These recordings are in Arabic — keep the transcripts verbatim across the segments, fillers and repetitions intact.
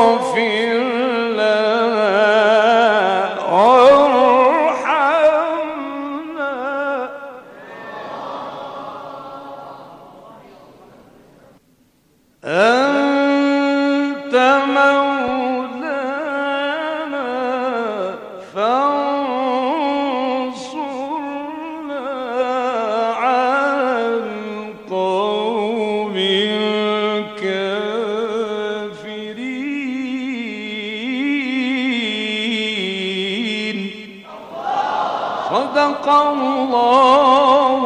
صدق الله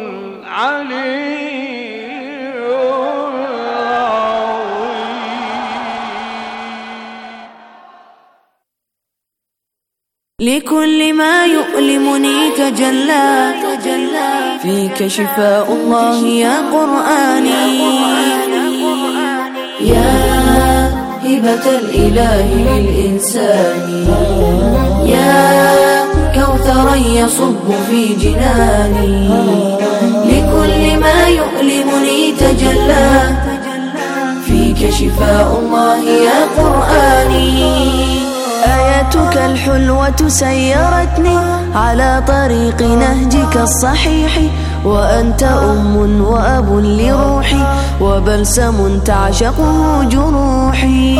العلي العظيم. لكل ما يؤلمني تجلى فيك شفاء الله يا قرآني، يا هبة الإله للإنسان، يا كوثرا يصب في جناني. لكل ما يؤلمني تجلى فيك شفاء الله يا قرآني. آياتك الحلوة سيرتني على طريق نهجك الصحيح، وأنت أم وأب لروحي وبلسم تعشقه جروحي.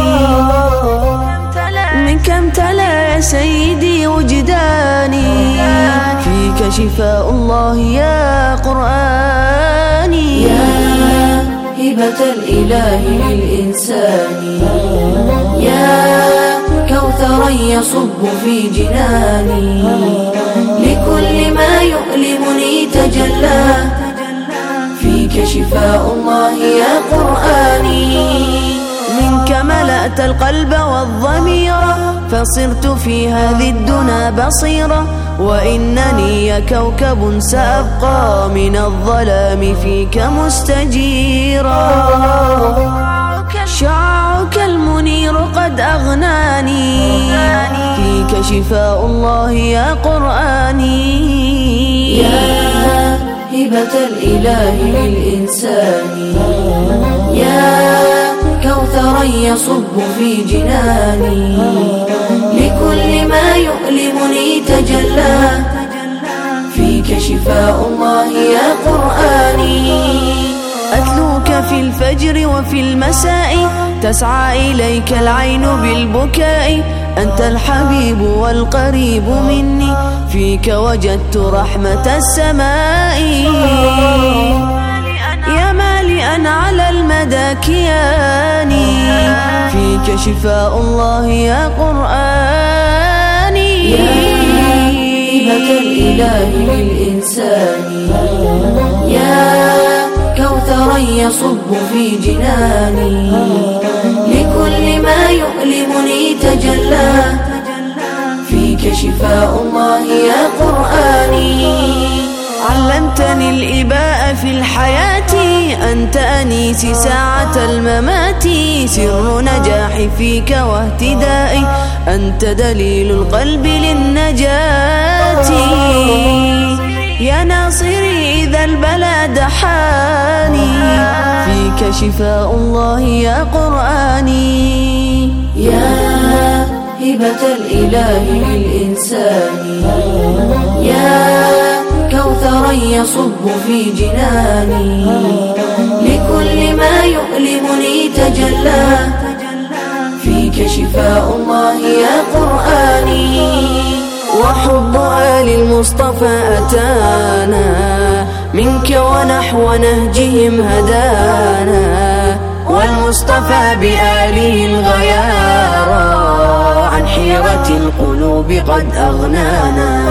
منك امتلأ يا سيدي وجداني، فيك شفاء الله يا قرآني، يا هبة الإله للإنسان، يا كوثرا يصب في جناني. لكل ما يؤلمني تجلى فيك شفاء الله يا قرآني. منك ملأت القلب والضمير فصرت في هذه الدنا بصيرة، وإنني يا كوكب سأبقى من الظلام فيك مستجيرا. شعاعك المنير قد أغناني، فيك شفاء الله يا قرآني، يا هبة الإله للإنسان، يا كوثرا يصب في جناني. لكل ما يؤلمني تجلى فيك شفاء الله يا قرآني. أتلوك في الفجر وفي المساء، تسعى إليك العين بالبكاء. أنت الحبيب والقريب مني، فيك وجدت رحمة السماء. يا مالئا على المدى كياني، فيك شفاء الله يا قرآني، يا هبة الإله للإنسان، يا كوثرا يصب في جناني. لكل ما يؤلمني تجلى فيك شفاء الله يا قرآني. علمتني الإباء في الحياة، أنت أنيسي ساعة الممات. سر نجاحي فيك واهتدائي، أنت دليل القلب للنجاة. يا ناصري إذا البلا دحاني، فيك شفاء الله يا قرآني، يا هبة الإله للإنسان، يا كوثرا يصب في جناني. لكل ما يؤلمني تجلى فيك شفاء الله يا قرآني. وحب آل المصطفى أتانا، منك ونحو نهجهم هدانا. والمصطفى بآله الغيارى عن حيرة القلوب قد أغنانا.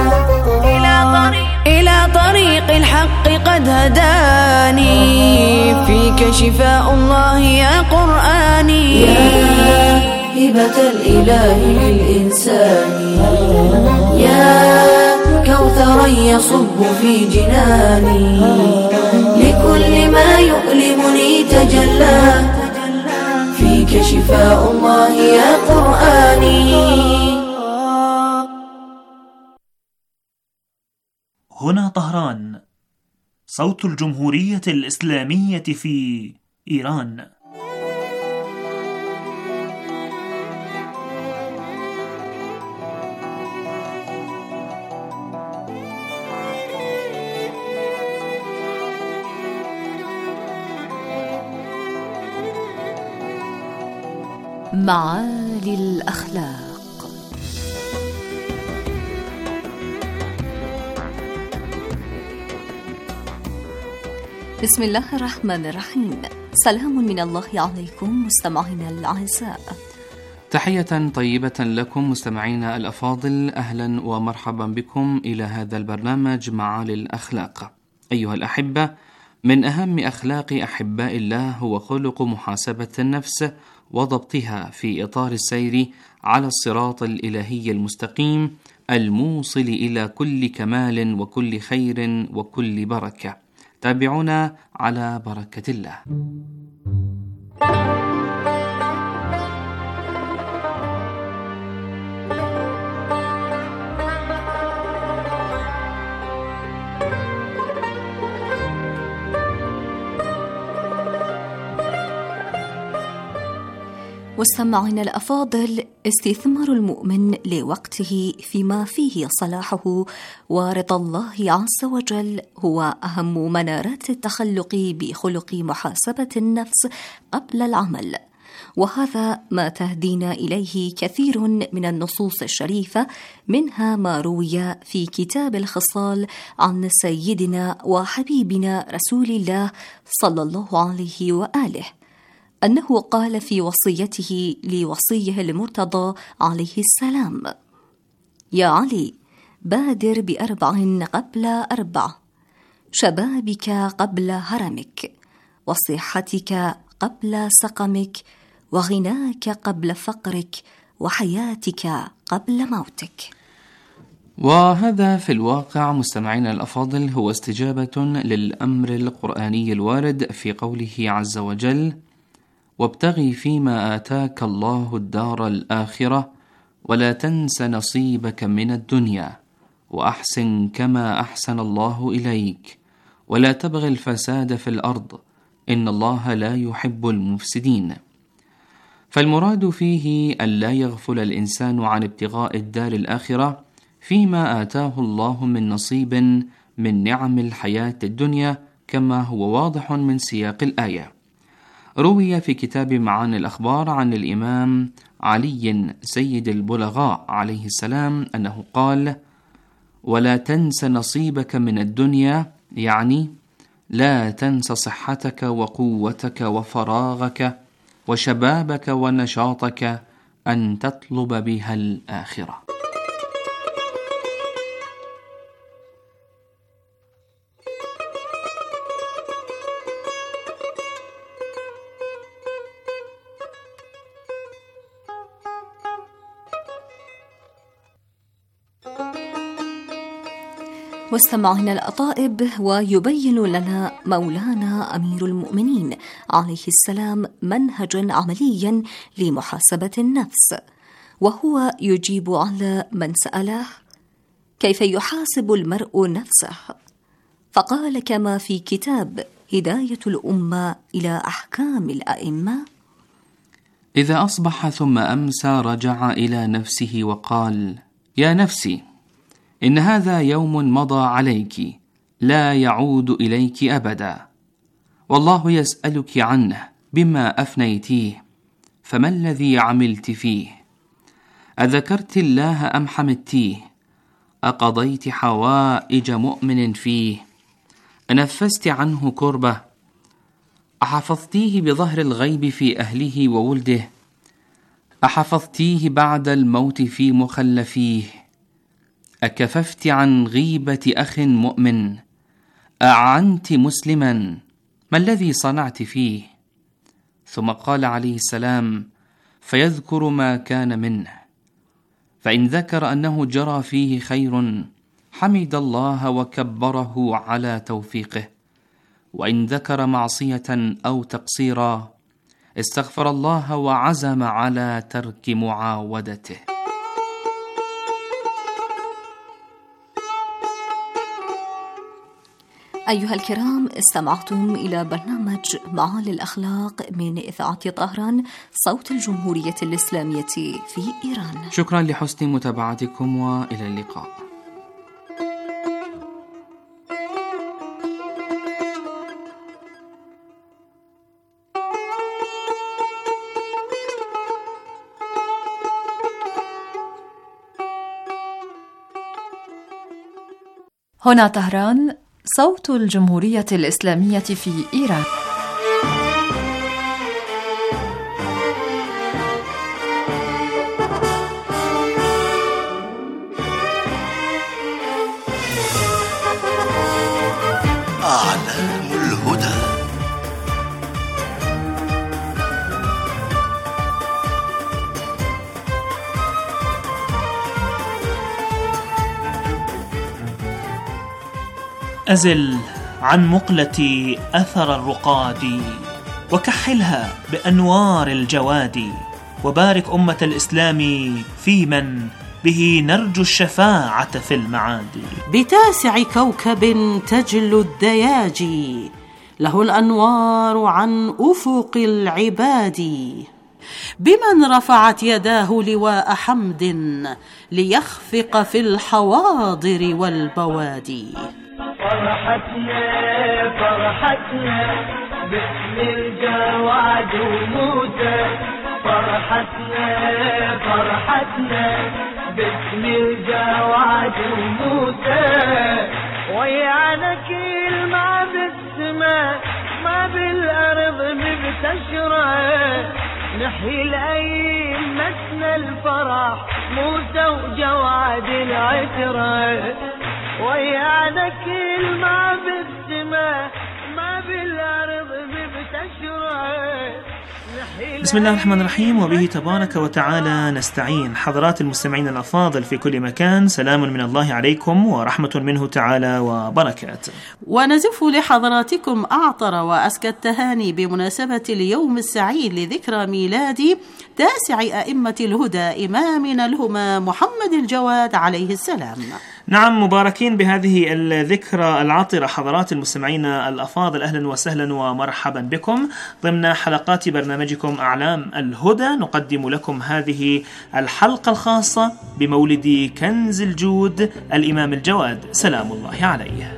إلى طريق الحق قد هداني، فيك شفاء الله يا قرآني، يا هبة الإله للإنسان، يا كوثرا يصب في جناني. لكل ما يؤلمني تجلى فيك شفاء الله يا قرآني. هنا طهران، صوت الجمهورية الإسلامية في إيران. معالي الأخلاق. بسم الله الرحمن الرحيم. سلام من الله عليكم مستمعينا الأعزاء. تحية طيبة لكم مستمعينا الأفاضل، أهلا ومرحبا بكم إلى هذا البرنامج معالي الأخلاق. أيها الأحبة، من أهم أخلاق أحباء الله هو خلق محاسبة النفس وضبطها في إطار السير على الصراط الإلهي المستقيم الموصل إلى كل كمال وكل خير وكل بركة. تابعونا على بركة الله. مستمعينا الأفاضل، استثمار المؤمن لوقته فيما فيه صلاحه ورضا الله عز وجل هو أهم منارات التخلق بخلق محاسبة النفس قبل العمل، وهذا ما تهدينا إليه كثير من النصوص الشريفة، منها ما روي في كتاب الخصال عن سيدنا وحبيبنا رسول الله صلى الله عليه وآله أنه قال في وصيته لوصيه المرتضى عليه السلام: يا علي، بادر بأربع قبل أربع، شبابك قبل هرمك، وصحتك قبل سقمك، وغناك قبل فقرك، وحياتك قبل موتك. وهذا في الواقع مستمعينا الأفاضل هو استجابة للأمر القرآني الوارد في قوله عز وجل: وابتغي فيما آتاك الله الدار الآخرة ولا تنس نصيبك من الدنيا وأحسن كما أحسن الله إليك ولا تبغ الفساد في الأرض إن الله لا يحب المفسدين. فالمراد فيه أن لا يغفل الإنسان عن ابتغاء الدار الآخرة فيما آتاه الله من نصيب من نعم الحياة الدنيا، كما هو واضح من سياق الآية. روي في كتاب معاني الأخبار عن الإمام علي سيد البلغاء عليه السلام أنه قال: ولا تنس نصيبك من الدنيا، يعني لا تنس صحتك وقوتك وفراغك وشبابك ونشاطك أن تطلب بها الآخرة. مستمعينا الأطائب، ويبين لنا مولانا أمير المؤمنين عليه السلام منهجا عمليا لمحاسبة النفس، وهو يجيب على من سأله: كيف يحاسب المرء نفسه؟ فقال كما في كتاب هداية الأمة إلى أحكام الأئمة: إذا أصبح ثم أمسى رجع إلى نفسه وقال: يا نفسي، إن هذا يوم مضى عليك لا يعود إليك أبدا، والله يسألك عنه بما أفنيتيه، فما الذي عملت فيه؟ أذكرت الله أم حمدتيه؟ أقضيت حوائج مؤمن فيه؟ أنفست عنه كربة؟ أحفظتيه بظهر الغيب في أهله وولده؟ أحفظتيه بعد الموت في مخلفيه؟ أكففت عن غيبة أخ مؤمن؟ أعنت مسلما؟ ما الذي صنعت فيه؟ ثم قال عليه السلام: فيذكر ما كان منه، فإن ذكر أنه جرى فيه خير حمد الله وكبره على توفيقه، وإن ذكر معصية أو تقصيرا استغفر الله وعزم على ترك معاودته. أيها الكرام، استمعتم إلى برنامج معالي الأخلاق من إذاعة طهران، صوت الجمهورية الإسلامية في إيران. شكرا لحسن متابعتكم وإلى اللقاء. هنا طهران، صوت الجمهورية الإسلامية في إيران. أعلام الهدى. أزل عن مقلتي أثر الرقاد، وكحلها بأنوار الجواد، وبارك أمة الإسلام في من به نرجو الشفاعة في المعاد. بتاسع كوكب تجل الدياجي، له الأنوار عن أفق العباد، بمن رفعت يداه لواء حمد ليخفق في الحواضر والبوادي. فرحتنا فرحتنا باسم الجواد وموسى، فرحتنا فرحتنا باسم الجواد وموسى، ويانا كل ما بالسماء ما بالأرض مبتشرة، نحيي الأئمتنا الفرح موسى وجواد العترة، ويانا كل ما بالسماء ما بالأرض مبتشرة. بسم الله الرحمن الرحيم، وبه تبارك وتعالى نستعين. حضرات المستمعين الأفاضل في كل مكان، سلام من الله عليكم ورحمة منه تعالى وبركاته. ونزف لحضراتكم أعطر وأزكى التهاني بمناسبة اليوم السعيد لذكرى ميلاد تاسع أئمة الهدى إمامنا الهمام محمد الجواد عليه السلام. نعم، مباركين بهذه الذكرى العطرة حضرات المستمعين الأفاضل، أهلا وسهلا ومرحبا بكم ضمن حلقات برنامجكم أعلام الهدى. نقدم لكم هذه الحلقة الخاصة بمولد كنز الجود الإمام الجواد سلام الله عليه.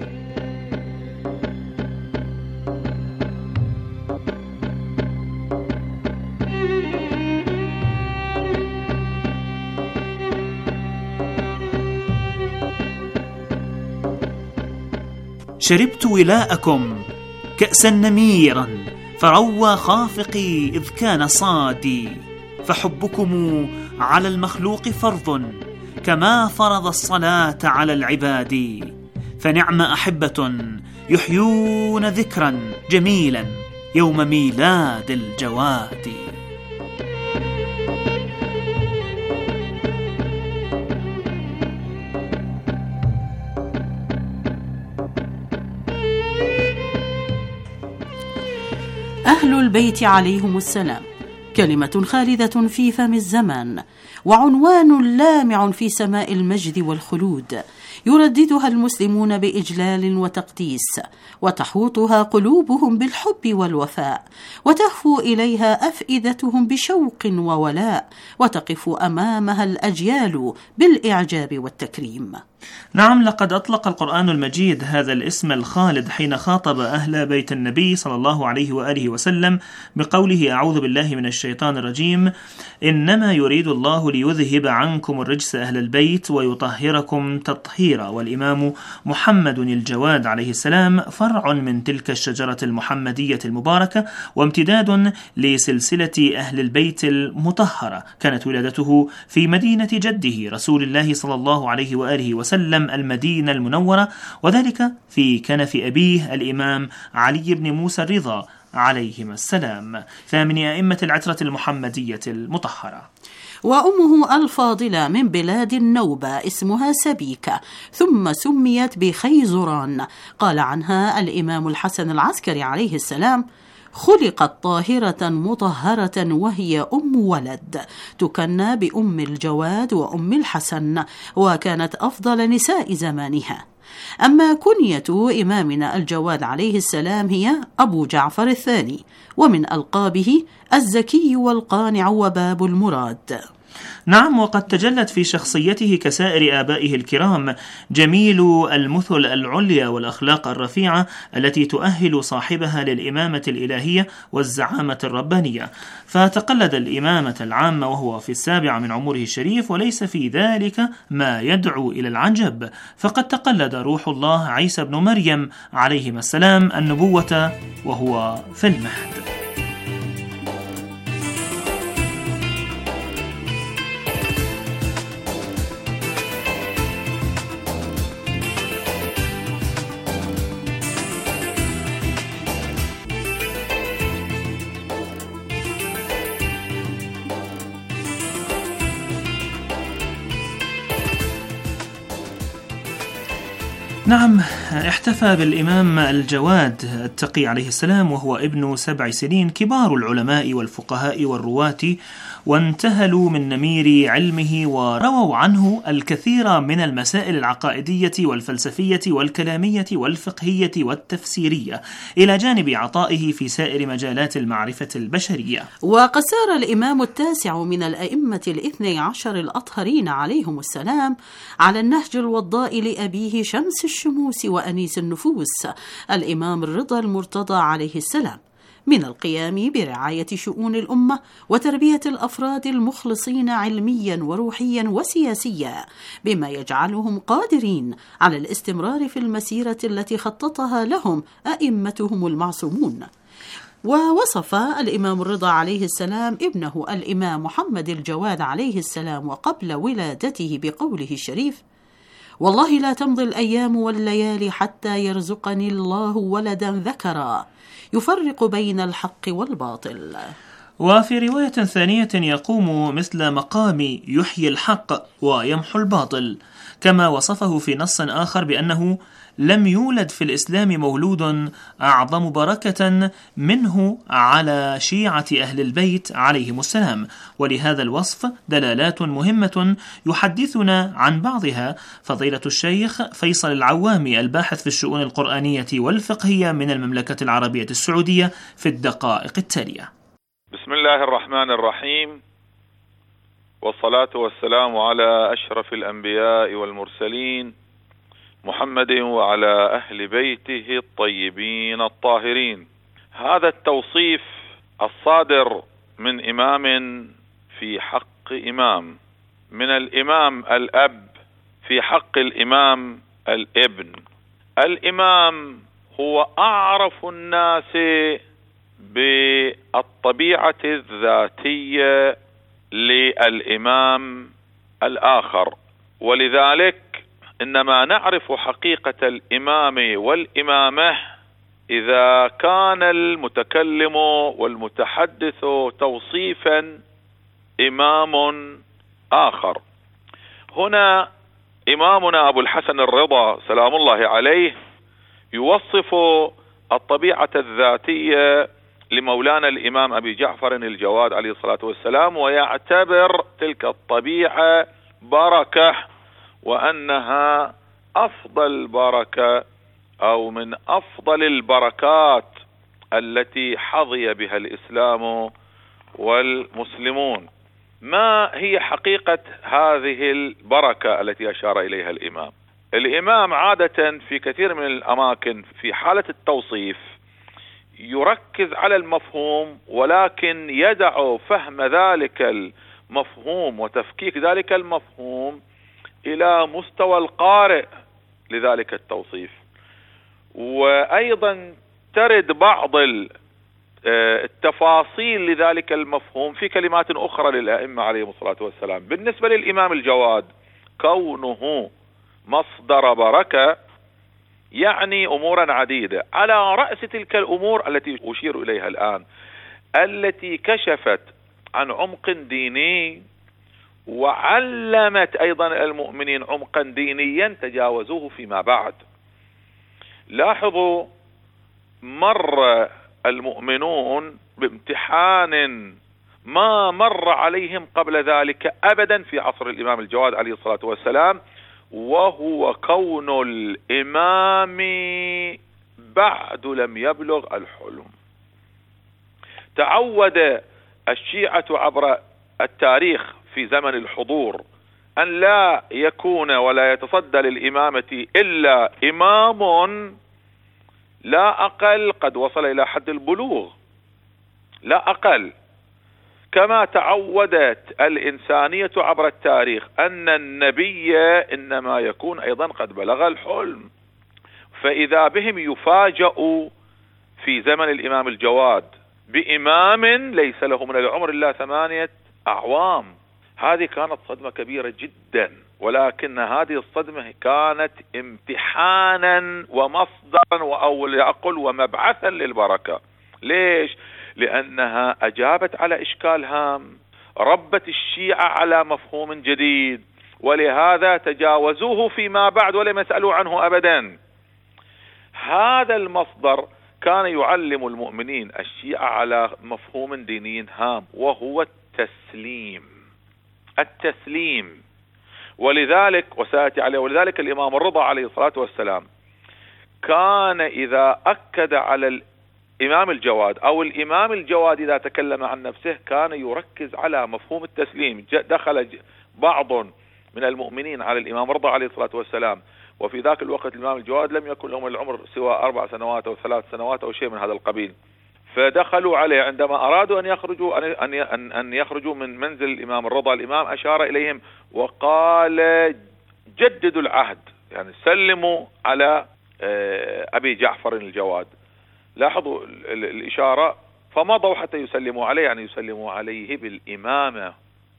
شربت ولاءكم كأسا نميرا، فروى خافقي إذ كان صادي، فحبكم على المخلوق فرض كما فرض الصلاة على العباد، فنعم أحبة يحيون ذكرا جميلا يوم ميلاد الجواد. أهل البيت عليهم السلام كلمة خالدة في فم الزمان، وعنوان لامع في سماء المجد والخلود، يرددها المسلمون بإجلال وتقديس، وتحوطها قلوبهم بالحب والوفاء، وتهفو إليها أفئدتهم بشوق وولاء، وتقف أمامها الأجيال بالإعجاب والتكريم. نعم، لقد أطلق القرآن المجيد هذا الاسم الخالد حين خاطب أهل بيت النبي صلى الله عليه وآله وسلم بقوله: أعوذ بالله من الشيطان الرجيم، إنما يريد الله ليذهب عنكم الرجس أهل البيت ويطهركم تطهيرا. والإمام محمد الجواد عليه السلام فرع من تلك الشجرة المحمدية المباركة، وامتداد لسلسلة أهل البيت المطهرة. كانت ولادته في مدينة جده رسول الله صلى الله عليه وآله وسلم المدينة المنورة، وذلك في كنف أبيه الإمام علي بن موسى الرضا عليهما السلام، ثامن أئمة العترة المحمدية المطهرة. وأمه الفاضلة من بلاد النوبة اسمها سبيكة، ثم سميت بخيزران. قال عنها الإمام الحسن العسكري عليه السلام: خلقت طاهرة مطهرة وهي أم ولد، تكنى بأم الجواد وأم الحسن، وكانت أفضل نساء زمانها. أما كنية إمامنا الجواد عليه السلام هي أبو جعفر الثاني، ومن ألقابه الزكي والقانع وباب المراد. نعم، وقد تجلت في شخصيته كسائر آبائه الكرام جميل المثل العليا والأخلاق الرفيعة التي تؤهل صاحبها للإمامة الإلهية والزعامة الربانية، فتقلد الإمامة العامة وهو في السابع من عمره الشريف، وليس في ذلك ما يدعو إلى العجب، فقد تقلد أكد روح الله عيسى بن مريم عليهما السلام النبوة وهو في المهد. نعم، احتفى بالإمام الجواد التقي عليه السلام وهو ابن سبع سنين كبار العلماء والفقهاء والرواة، وانتهلوا من نمير علمه ورووا عنه الكثير من المسائل العقائدية والفلسفية والكلامية والفقهية والتفسيرية، إلى جانب عطائه في سائر مجالات المعرفة البشرية. وقد سار الإمام التاسع من الأئمة الاثني عشر الأطهرين عليهم السلام على النهج الوضاء لأبيه شمس الشموس وأنيس النفوس الإمام الرضا المرتضى عليه السلام، من القيام برعاية شؤون الأمة وتربية الأفراد المخلصين علميا وروحيا وسياسيا، بما يجعلهم قادرين على الاستمرار في المسيرة التي خططها لهم أئمتهم المعصومون. ووصف الإمام الرضا عليه السلام ابنه الإمام محمد الجواد عليه السلام وقبل ولادته بقوله الشريف: والله لا تمضي الأيام والليالي حتى يرزقني الله ولدا ذكرا يفرق بين الحق والباطل. وفي رواية ثانية يقوم مثل مقام يحيي الحق ويمحو الباطل، كما وصفه في نص آخر بأنه لم يولد في الإسلام مولود أعظم بركة منه على شيعة أهل البيت عليهم السلام. ولهذا الوصف دلالات مهمة يحدثنا عن بعضها فضيلة الشيخ فيصل العوامي الباحث في الشؤون القرآنية والفقهية من المملكة العربية السعودية في الدقائق التالية. بسم الله الرحمن الرحيم، والصلاة والسلام على أشرف الأنبياء والمرسلين محمد وعلى أهل بيته الطيبين الطاهرين. هذا التوصيف الصادر من إمام في حق إمام، من الإمام الأب في حق الإمام الابن. الإمام هو أعرف الناس بالطبيعة الذاتية للإمام الآخر، ولذلك إنما نعرف حقيقة الإمام والإمامة إذا كان المتكلم والمتحدث توصيفا إمام آخر. هنا إمامنا أبو الحسن الرضا سلام الله عليه يوصف الطبيعة الذاتية لمولانا الإمام أبي جعفر الجواد عليه الصلاة والسلام، ويعتبر تلك الطبيعة بركة، وأنها أفضل بركة أو من أفضل البركات التي حظي بها الإسلام والمسلمون. ما هي حقيقة هذه البركة التي أشار إليها الإمام؟ الإمام عادة في كثير من الأماكن في حالة التوصيف يركز على المفهوم، ولكن يدع فهم ذلك المفهوم وتفكيك ذلك المفهوم إلى مستوى القارئ لذلك التوصيف. وأيضا ترد بعض التفاصيل لذلك المفهوم في كلمات أخرى للأئمة عليهم الصلاة والسلام. بالنسبة للإمام الجواد كونه مصدر بركة يعني أمورا عديدة، على رأس تلك الأمور التي أشير إليها الآن، التي كشفت عن عمق ديني وعلمت أيضا المؤمنين عمقا دينيا تجاوزوه فيما بعد. لاحظوا، مر المؤمنون بامتحان ما مر عليهم قبل ذلك أبدا في عصر الإمام الجواد عليه الصلاة والسلام، وهو كون الإمام بعد لم يبلغ الحلم. تعود الشيعة عبر التاريخ في زمن الحضور أن لا يكون ولا يتصدى للإمامة إلا إمام لا أقل قد وصل إلى حد البلوغ، لا أقل. كما تعودت الإنسانية عبر التاريخ أن النبي إنما يكون أيضا قد بلغ الحلم، فإذا بهم يفاجأوا في زمن الإمام الجواد بإمام ليس له من العمر إلا ثمانية أعوام. هذه كانت صدمة كبيرة جدا، ولكن هذه الصدمة كانت امتحانا ومصدرا وأول أقل ومبعثا للبركة. ليش؟ لأنها أجابت على إشكال هام، ربت الشيعة على مفهوم جديد، ولهذا تجاوزوه فيما بعد ولم يسألوا عنه أبدا. هذا المصدر كان يعلم المؤمنين الشيعة على مفهوم ديني هام، وهو التسليم. التسليم ولذلك وسأتي عليه ولذلك الإمام الرضا عليه الصلاة والسلام كان إذا أكد على الإمام الجواد أو الإمام الجواد إذا تكلم عن نفسه كان يركز على مفهوم التسليم. دخل بعض من المؤمنين على الإمام الرضا عليه الصلاة والسلام، وفي ذاك الوقت الإمام الجواد لم يكن لهم العمر سوى أربع سنوات أو ثلاث سنوات أو شيء من هذا القبيل، فدخلوا عليه عندما أرادوا أن يخرجوا أن أن يخرجوا من منزل الإمام الرضا. الإمام أشار إليهم وقال جددوا العهد، يعني سلموا على أبي جعفر الجواد. لاحظوا الإشارة، فمضوا حتى يسلموا عليه، يعني يسلموا عليه بالإمامة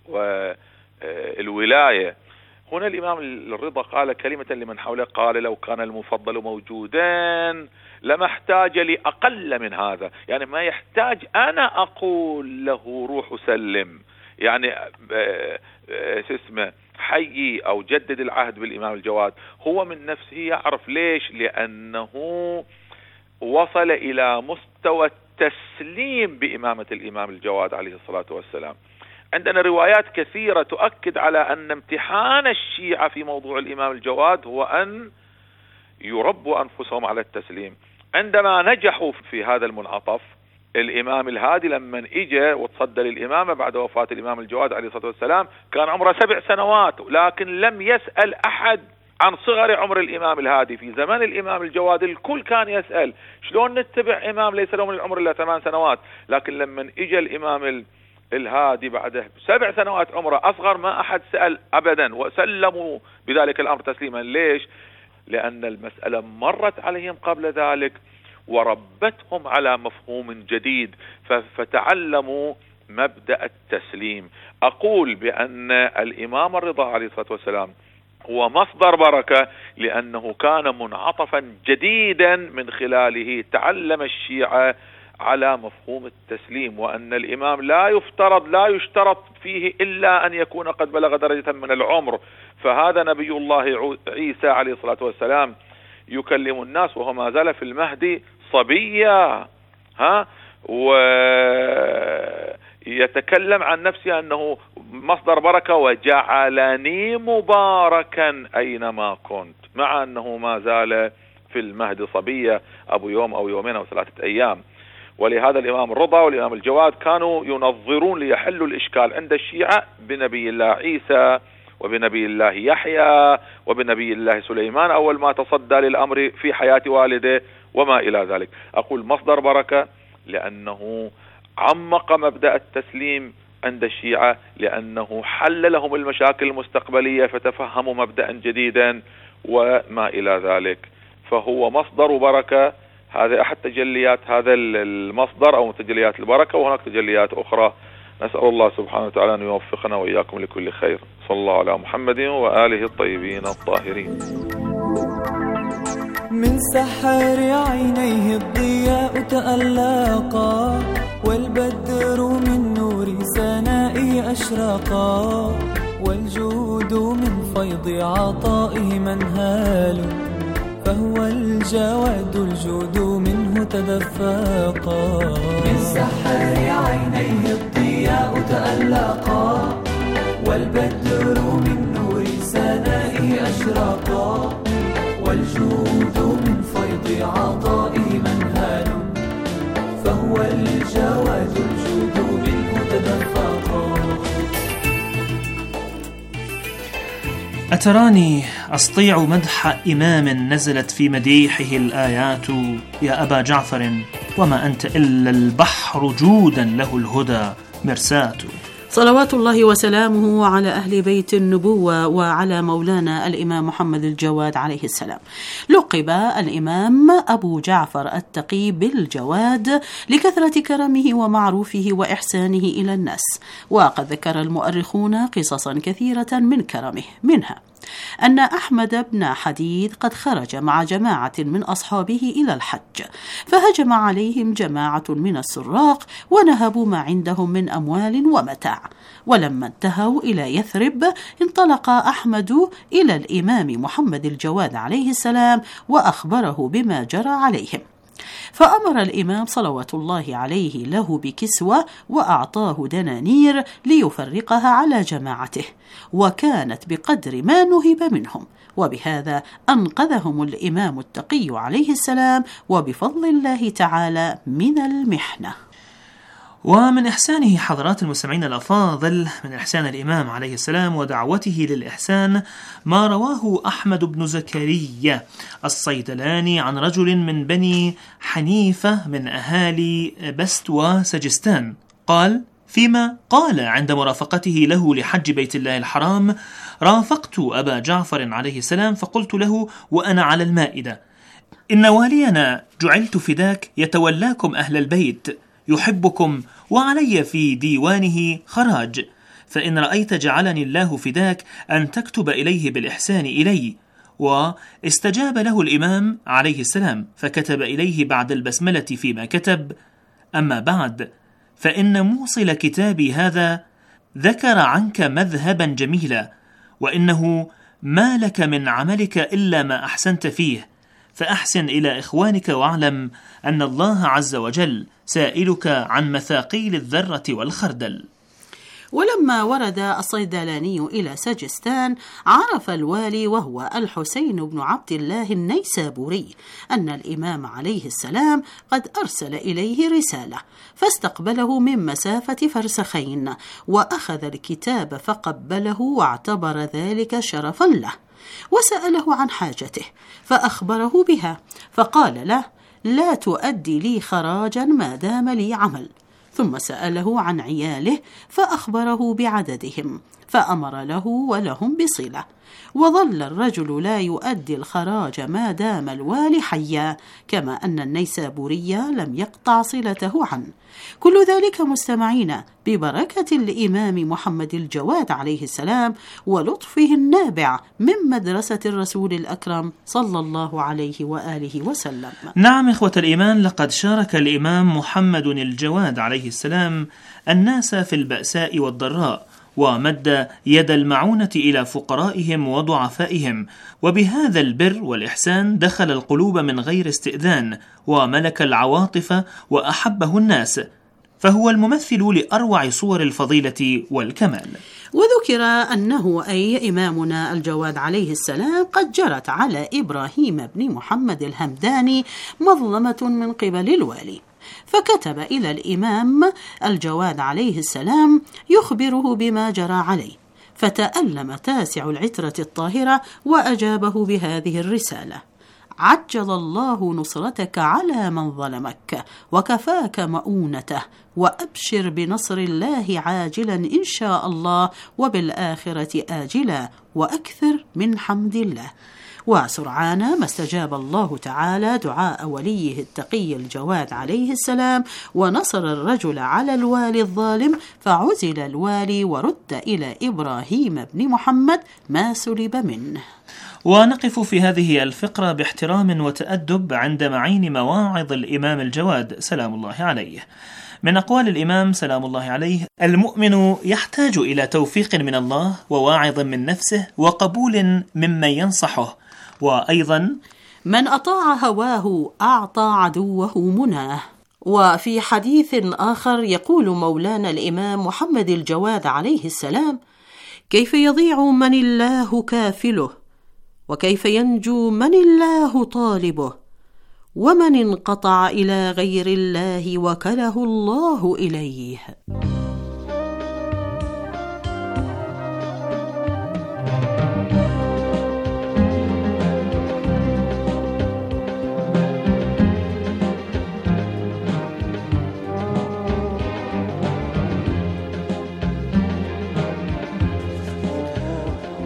والولاية. هنا الإمام الرضا قال كلمة لمن حوله، قال لو كان المفضل موجودا لما احتاج لي أقل من هذا، يعني ما يحتاج أنا أقول له روح سلم، يعني اسمه حيي أو جدد العهد بالإمام الجواد. هو من نفسه يعرف. ليش؟ لأنه وصل إلى مستوى التسليم بإمامة الإمام الجواد عليه الصلاة والسلام. عندنا روايات كثيرة تؤكد على أن امتحان الشيعة في موضوع الإمام الجواد هو أن يربوا أنفسهم على التسليم. عندما نجحوا في هذا المنعطف، الإمام الهادي لما إجى وتصدى للإمامة بعد وفاة الإمام الجواد عليه الصلاة والسلام كان عمره سبع سنوات، لكن لم يسأل أحد عن صغر عمر الإمام الهادي. في زمن الإمام الجواد الكل كان يسأل شلون نتبع إمام ليس له من العمر إلا ثمان سنوات، لكن لما إجى الإمام الهادي بعده سبع سنوات عمره أصغر ما أحد سأل أبدا، وسلموا بذلك الأمر تسليما. ليش؟ لأن المسألة مرت عليهم قبل ذلك وربتهم على مفهوم جديد، فتعلموا مبدأ التسليم. أقول بأن الإمام الرضا عليه الصلاة والسلام هو مصدر بركة لأنه كان منعطفا جديدا من خلاله تعلم الشيعة على مفهوم التسليم، وأن الإمام لا يفترض لا يشترط فيه إلا أن يكون قد بلغ درجة من العمر. فهذا نبي الله عيسى عليه الصلاة والسلام يكلم الناس وهو ما زال في المهدي صبيا، ها، ويتكلم عن نفسه أنه مصدر بركة وجعلني مباركا أينما كنت، مع أنه ما زال في المهدي صبيا أبو يوم أو يومين أو ثلاثة أيام. ولهذا الإمام الرضا والإمام الجواد كانوا ينظرون ليحلوا الإشكال عند الشيعة بنبي الله عيسى وبنبي الله يحيى وبنبي الله سليمان أول ما تصدى للأمر في حياة والده وما إلى ذلك. أقول مصدر بركة لأنه عمق مبدأ التسليم عند الشيعة، لأنه حل لهم المشاكل المستقبلية فتفهموا مبدأ جديدا وما إلى ذلك. فهو مصدر بركة. هذا أحد تجليات هذا المصدر أو تجليات البركة، وهناك تجليات أخرى. نسأل الله سبحانه وتعالى أن يوفقنا وإياكم لكل خير. صلى الله على محمد وآله الطيبين الطاهرين. من سحر عينيه الضياء تألقا، والبدر من نور سنائه أشرقا، والجود من فيض عطائه منهال، فهو الجواد الجود منه تدفقا. من سحر عينيه الضياء تألقا، والبدر من نور سنائه أشرقا، والجود من فيض عطائه منهال، فهو الجواد الجود منه تدفقا. أتراني أستطيع مدح إمام نزلت في مديحه الآيات، يا أبا جعفر وما أنت إلا البحر جودا له الهدى، مرساة. صلوات الله وسلامه على أهل بيت النبوة وعلى مولانا الإمام محمد الجواد عليه السلام. لقب الإمام أبو جعفر التقي بالجواد لكثرة كرمه ومعروفه وإحسانه إلى الناس، وقد ذكر المؤرخون قصصا كثيرة من كرمه، منها أن أحمد بن حديد قد خرج مع جماعة من أصحابه إلى الحج، فهجم عليهم جماعة من السراق ونهبوا ما عندهم من أموال ومتاع، ولما انتهوا إلى يثرب انطلق أحمد إلى الإمام محمد الجواد عليه السلام وأخبره بما جرى عليهم، فأمر الإمام صلوات الله عليه له بكسوة وأعطاه دنانير ليفرقها على جماعته، وكانت بقدر ما نهب منهم، وبهذا أنقذهم الإمام التقي عليه السلام وبفضل الله تعالى من المحنة. ومن إحسانه حضرات المستمعين الأفاضل، من إحسان الإمام عليه السلام ودعوته للإحسان ما رواه أحمد بن زكريا الصيدلاني عن رجل من بني حنيفة من أهالي بست وسجستان قال: فيما قال عند مرافقته له لحج بيت الله الحرام: رافقت أبا جعفر عليه السلام فقلت له وأنا على المائدة: إن والينا جعلت فداك يتولاكم أهل البيت، يحبكم وعلي في ديوانه خراج، فإن رأيت جعلني الله فداك أن تكتب إليه بالإحسان إلي. واستجاب له الإمام عليه السلام فكتب إليه بعد البسملة فيما كتب: أما بعد، فإن موصل كتابي هذا ذكر عنك مذهبا جميلا، وإنه ما لك من عملك إلا ما أحسنت فيه، فأحسن إلى إخوانك واعلم أن الله عز وجل سائلك عن مثاقيل الذرة والخردل. ولما ورد الصيدلاني إلى سجستان عرف الوالي وهو الحسين بن عبد الله النيسابوري أن الإمام عليه السلام قد أرسل إليه رسالة، فاستقبله من مسافة فرسخين وأخذ الكتاب فقبله واعتبر ذلك شرفا له، وسأله عن حاجته فأخبره بها، فقال له: لا تؤدي لي خراجا ما دام لي عمل. ثم سأله عن عياله فأخبره بعددهم، فأمر له ولهم بصلة، وظل الرجل لا يؤدي الخراج ما دام الوالي حيا، كما أن النيسابوري لم يقطع صلته عنه. كل ذلك مستمعين ببركة الإمام محمد الجواد عليه السلام ولطفه النابع من مدرسة الرسول الأكرم صلى الله عليه وآله وسلم. نعم إخوة الإيمان، لقد شارك الإمام محمد الجواد عليه السلام الناس في البأساء والضراء، ومد يد المعونة إلى فقرائهم وضعفائهم، وبهذا البر والإحسان دخل القلوب من غير استئذان، وملك العواطف وأحبه الناس، فهو الممثل لأروع صور الفضيلة والكمال. وذكر أنه أي إمامنا الجواد عليه السلام قد جرت على إبراهيم بن محمد الهمداني مظلمة من قبل الوالي، فكتب إلى الإمام الجواد عليه السلام يخبره بما جرى عليه، فتألم تاسع العترة الطاهرة وأجابه بهذه الرسالة: عجل الله نصرتك على من ظلمك وكفاك مؤونته، وأبشر بنصر الله عاجلا إن شاء الله، وبالآخرة آجلا، وأكثر من حمد الله. وسرعان ما استجاب الله تعالى دعاء وليه التقي الجواد عليه السلام، ونصر الرجل على الوالي الظالم، فعزل الوالي ورد إلى إبراهيم بن محمد ما سلب منه. ونقف في هذه الفقرة باحترام وتأدب عند معين مواعظ الإمام الجواد سلام الله عليه. من أقوال الإمام سلام الله عليه: المؤمن يحتاج إلى توفيق من الله وواعظ من نفسه وقبول ممن ينصحه، وأيضا من أطاع هواه أعطى عدوه مناه. وفي حديث آخر يقول مولانا الإمام محمد الجواد عليه السلام: كيف يضيع من الله كافله، وكيف ينجو من الله طالبه، ومن انقطع إلى غير الله وكله الله إليه.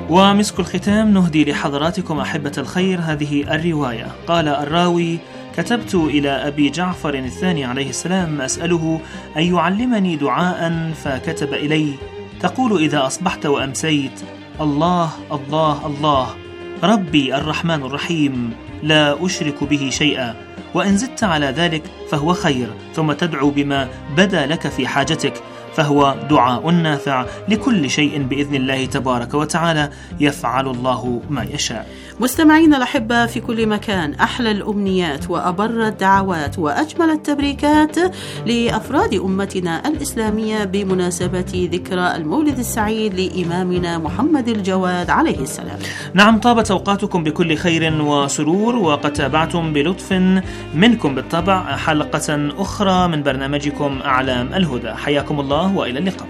ومسك الختام نهدي لحضراتكم أحبة الخير هذه الرواية. قال الراوي: كتبت إلى أبي جعفر الثاني عليه السلام أسأله أن يعلمني دعاء، فكتب إلي: تقول إذا أصبحت وأمسيت: الله الله الله ربي الرحمن الرحيم لا أشرك به شيئا، وإن زدت على ذلك فهو خير، ثم تدعو بما بدا لك في حاجتك، فهو دعاء نافع لكل شيء بإذن الله تبارك وتعالى، يفعل الله ما يشاء. مستمعين الأحبة في كل مكان، أحلى الأمنيات وأبر الدعوات وأجمل التبريكات لأفراد أمتنا الإسلامية بمناسبة ذكرى المولد السعيد لإمامنا محمد الجواد عليه السلام. نعم، طابت أوقاتكم بكل خير وسرور، وقد تابعتم بلطف منكم بالطبع حلقة أخرى من برنامجكم أعلام الهدى. حياكم الله وإلى اللقاء.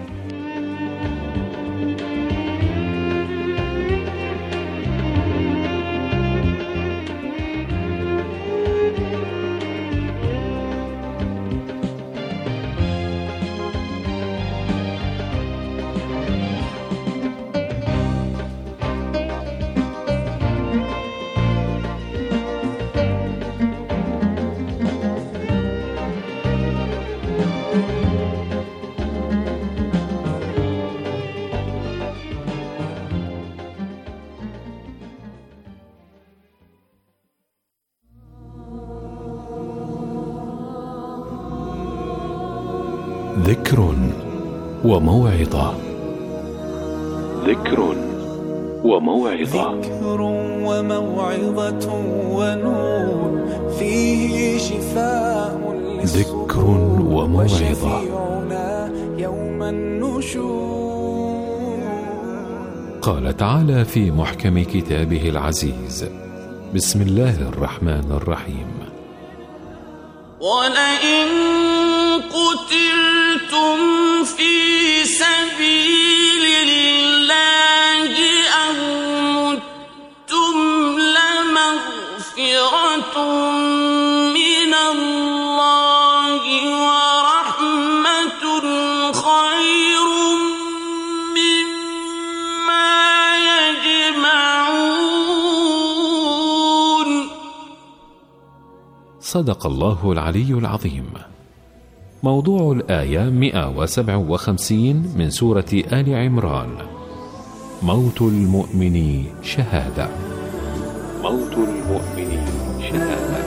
ذكر وموعظة. ذكر وموعظة. ذكر وموعظة ونور فيه شفاء ذكر وموعظة. يوم النشور. قال تعالى في محكم كتابه العزيز: بسم الله الرحمن الرحيم: ولئن قتلتم في سبيل الله أو متم لمغفرة من الله ورحمة خير مما يجمعون. صدق الله العلي العظيم. موضوع الآية مئة وسبعة وخمسين من سورة آل عمران: موت المؤمن شهادة. موت المؤمن شهادة.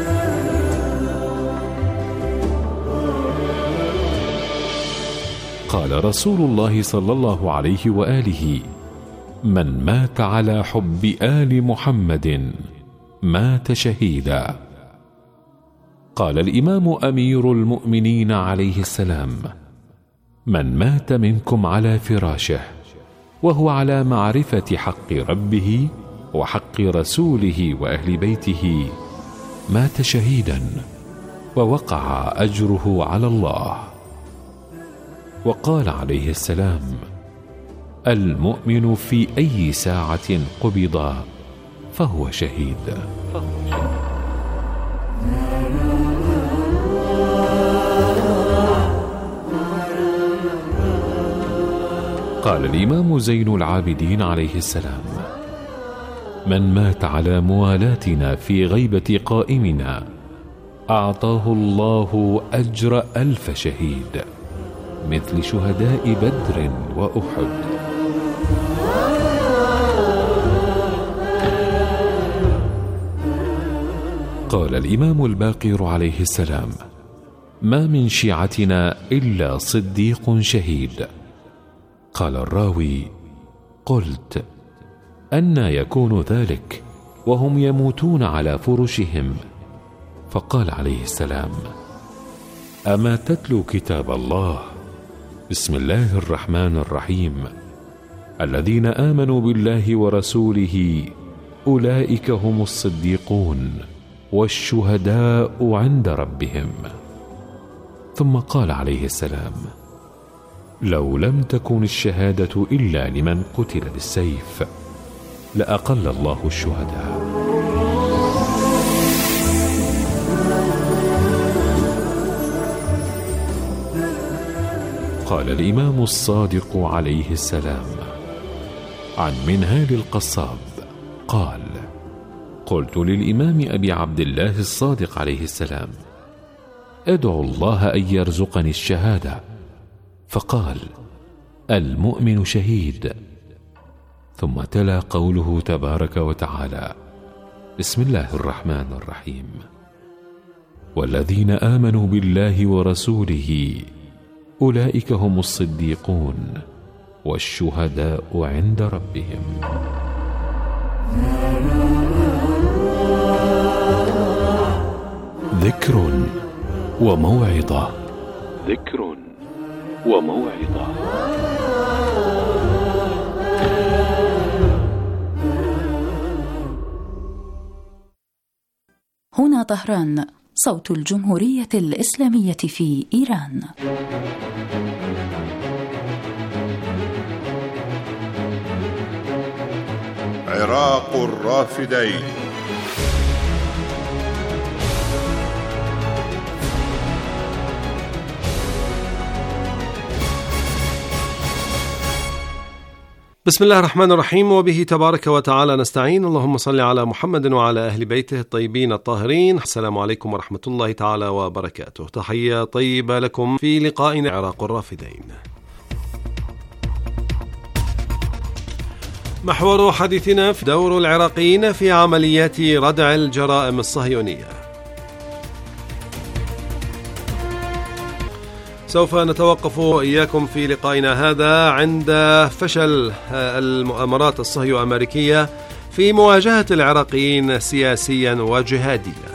قال رسول الله صلى الله عليه وآله: من مات على حب آل محمد مات شهيدا. قال الإمام أمير المؤمنين عليه السلام: من مات منكم على فراشه وهو على معرفة حق ربه وحق رسوله وأهل بيته مات شهيدا، ووقع أجره على الله. وقال عليه السلام: المؤمن في أي ساعة قبض فهو شهيد. قال الإمام زين العابدين عليه السلام: من مات على موالاتنا في غيبة قائمنا أعطاه الله أجر ألف شهيد، مثل شهداء بدر وأحد. قال الإمام الباقر عليه السلام: ما من شيعتنا إلا صديق شهيد. قال الراوي: قلت: أنى يكون ذلك وهم يموتون على فرشهم؟ فقال عليه السلام: أما تتلو كتاب الله؟ بسم الله الرحمن الرحيم: الذين آمنوا بالله ورسوله أولئك هم الصديقون والشهداء عند ربهم. ثم قال عليه السلام: لو لم تكن الشهادة إلا لمن قتل بالسيف لأقل الله الشهداء. قال الإمام الصادق عليه السلام: عن منهال القصاب قال: قلت للإمام أبي عبد الله الصادق عليه السلام: أدعو الله أن يرزقني الشهادة، فقال: المؤمن شهيد. ثم تلا قوله تبارك وتعالى: بسم الله الرحمن الرحيم: والذين آمنوا بالله ورسوله أولئك هم الصديقون والشهداء عند ربهم. ذكر وموعظة. ذكر وموعظة. هنا طهران، صوت الجمهورية الإسلامية في إيران. عراق الرافدين. بسم الله الرحمن الرحيم، وبه تبارك وتعالى نستعين. اللهم صل على محمد وعلى أهل بيته الطيبين الطاهرين. السلام عليكم ورحمة الله تعالى وبركاته. تحية طيبة لكم في لقائنا عراق الرافدين. محور حديثنا في دور العراقيين في عمليات ردع الجرائم الصهيونية. سوف نتوقف إياكم في لقائنا هذا عند فشل المؤامرات الصهيو أمريكية في مواجهة العراقيين سياسيا وجهاديا.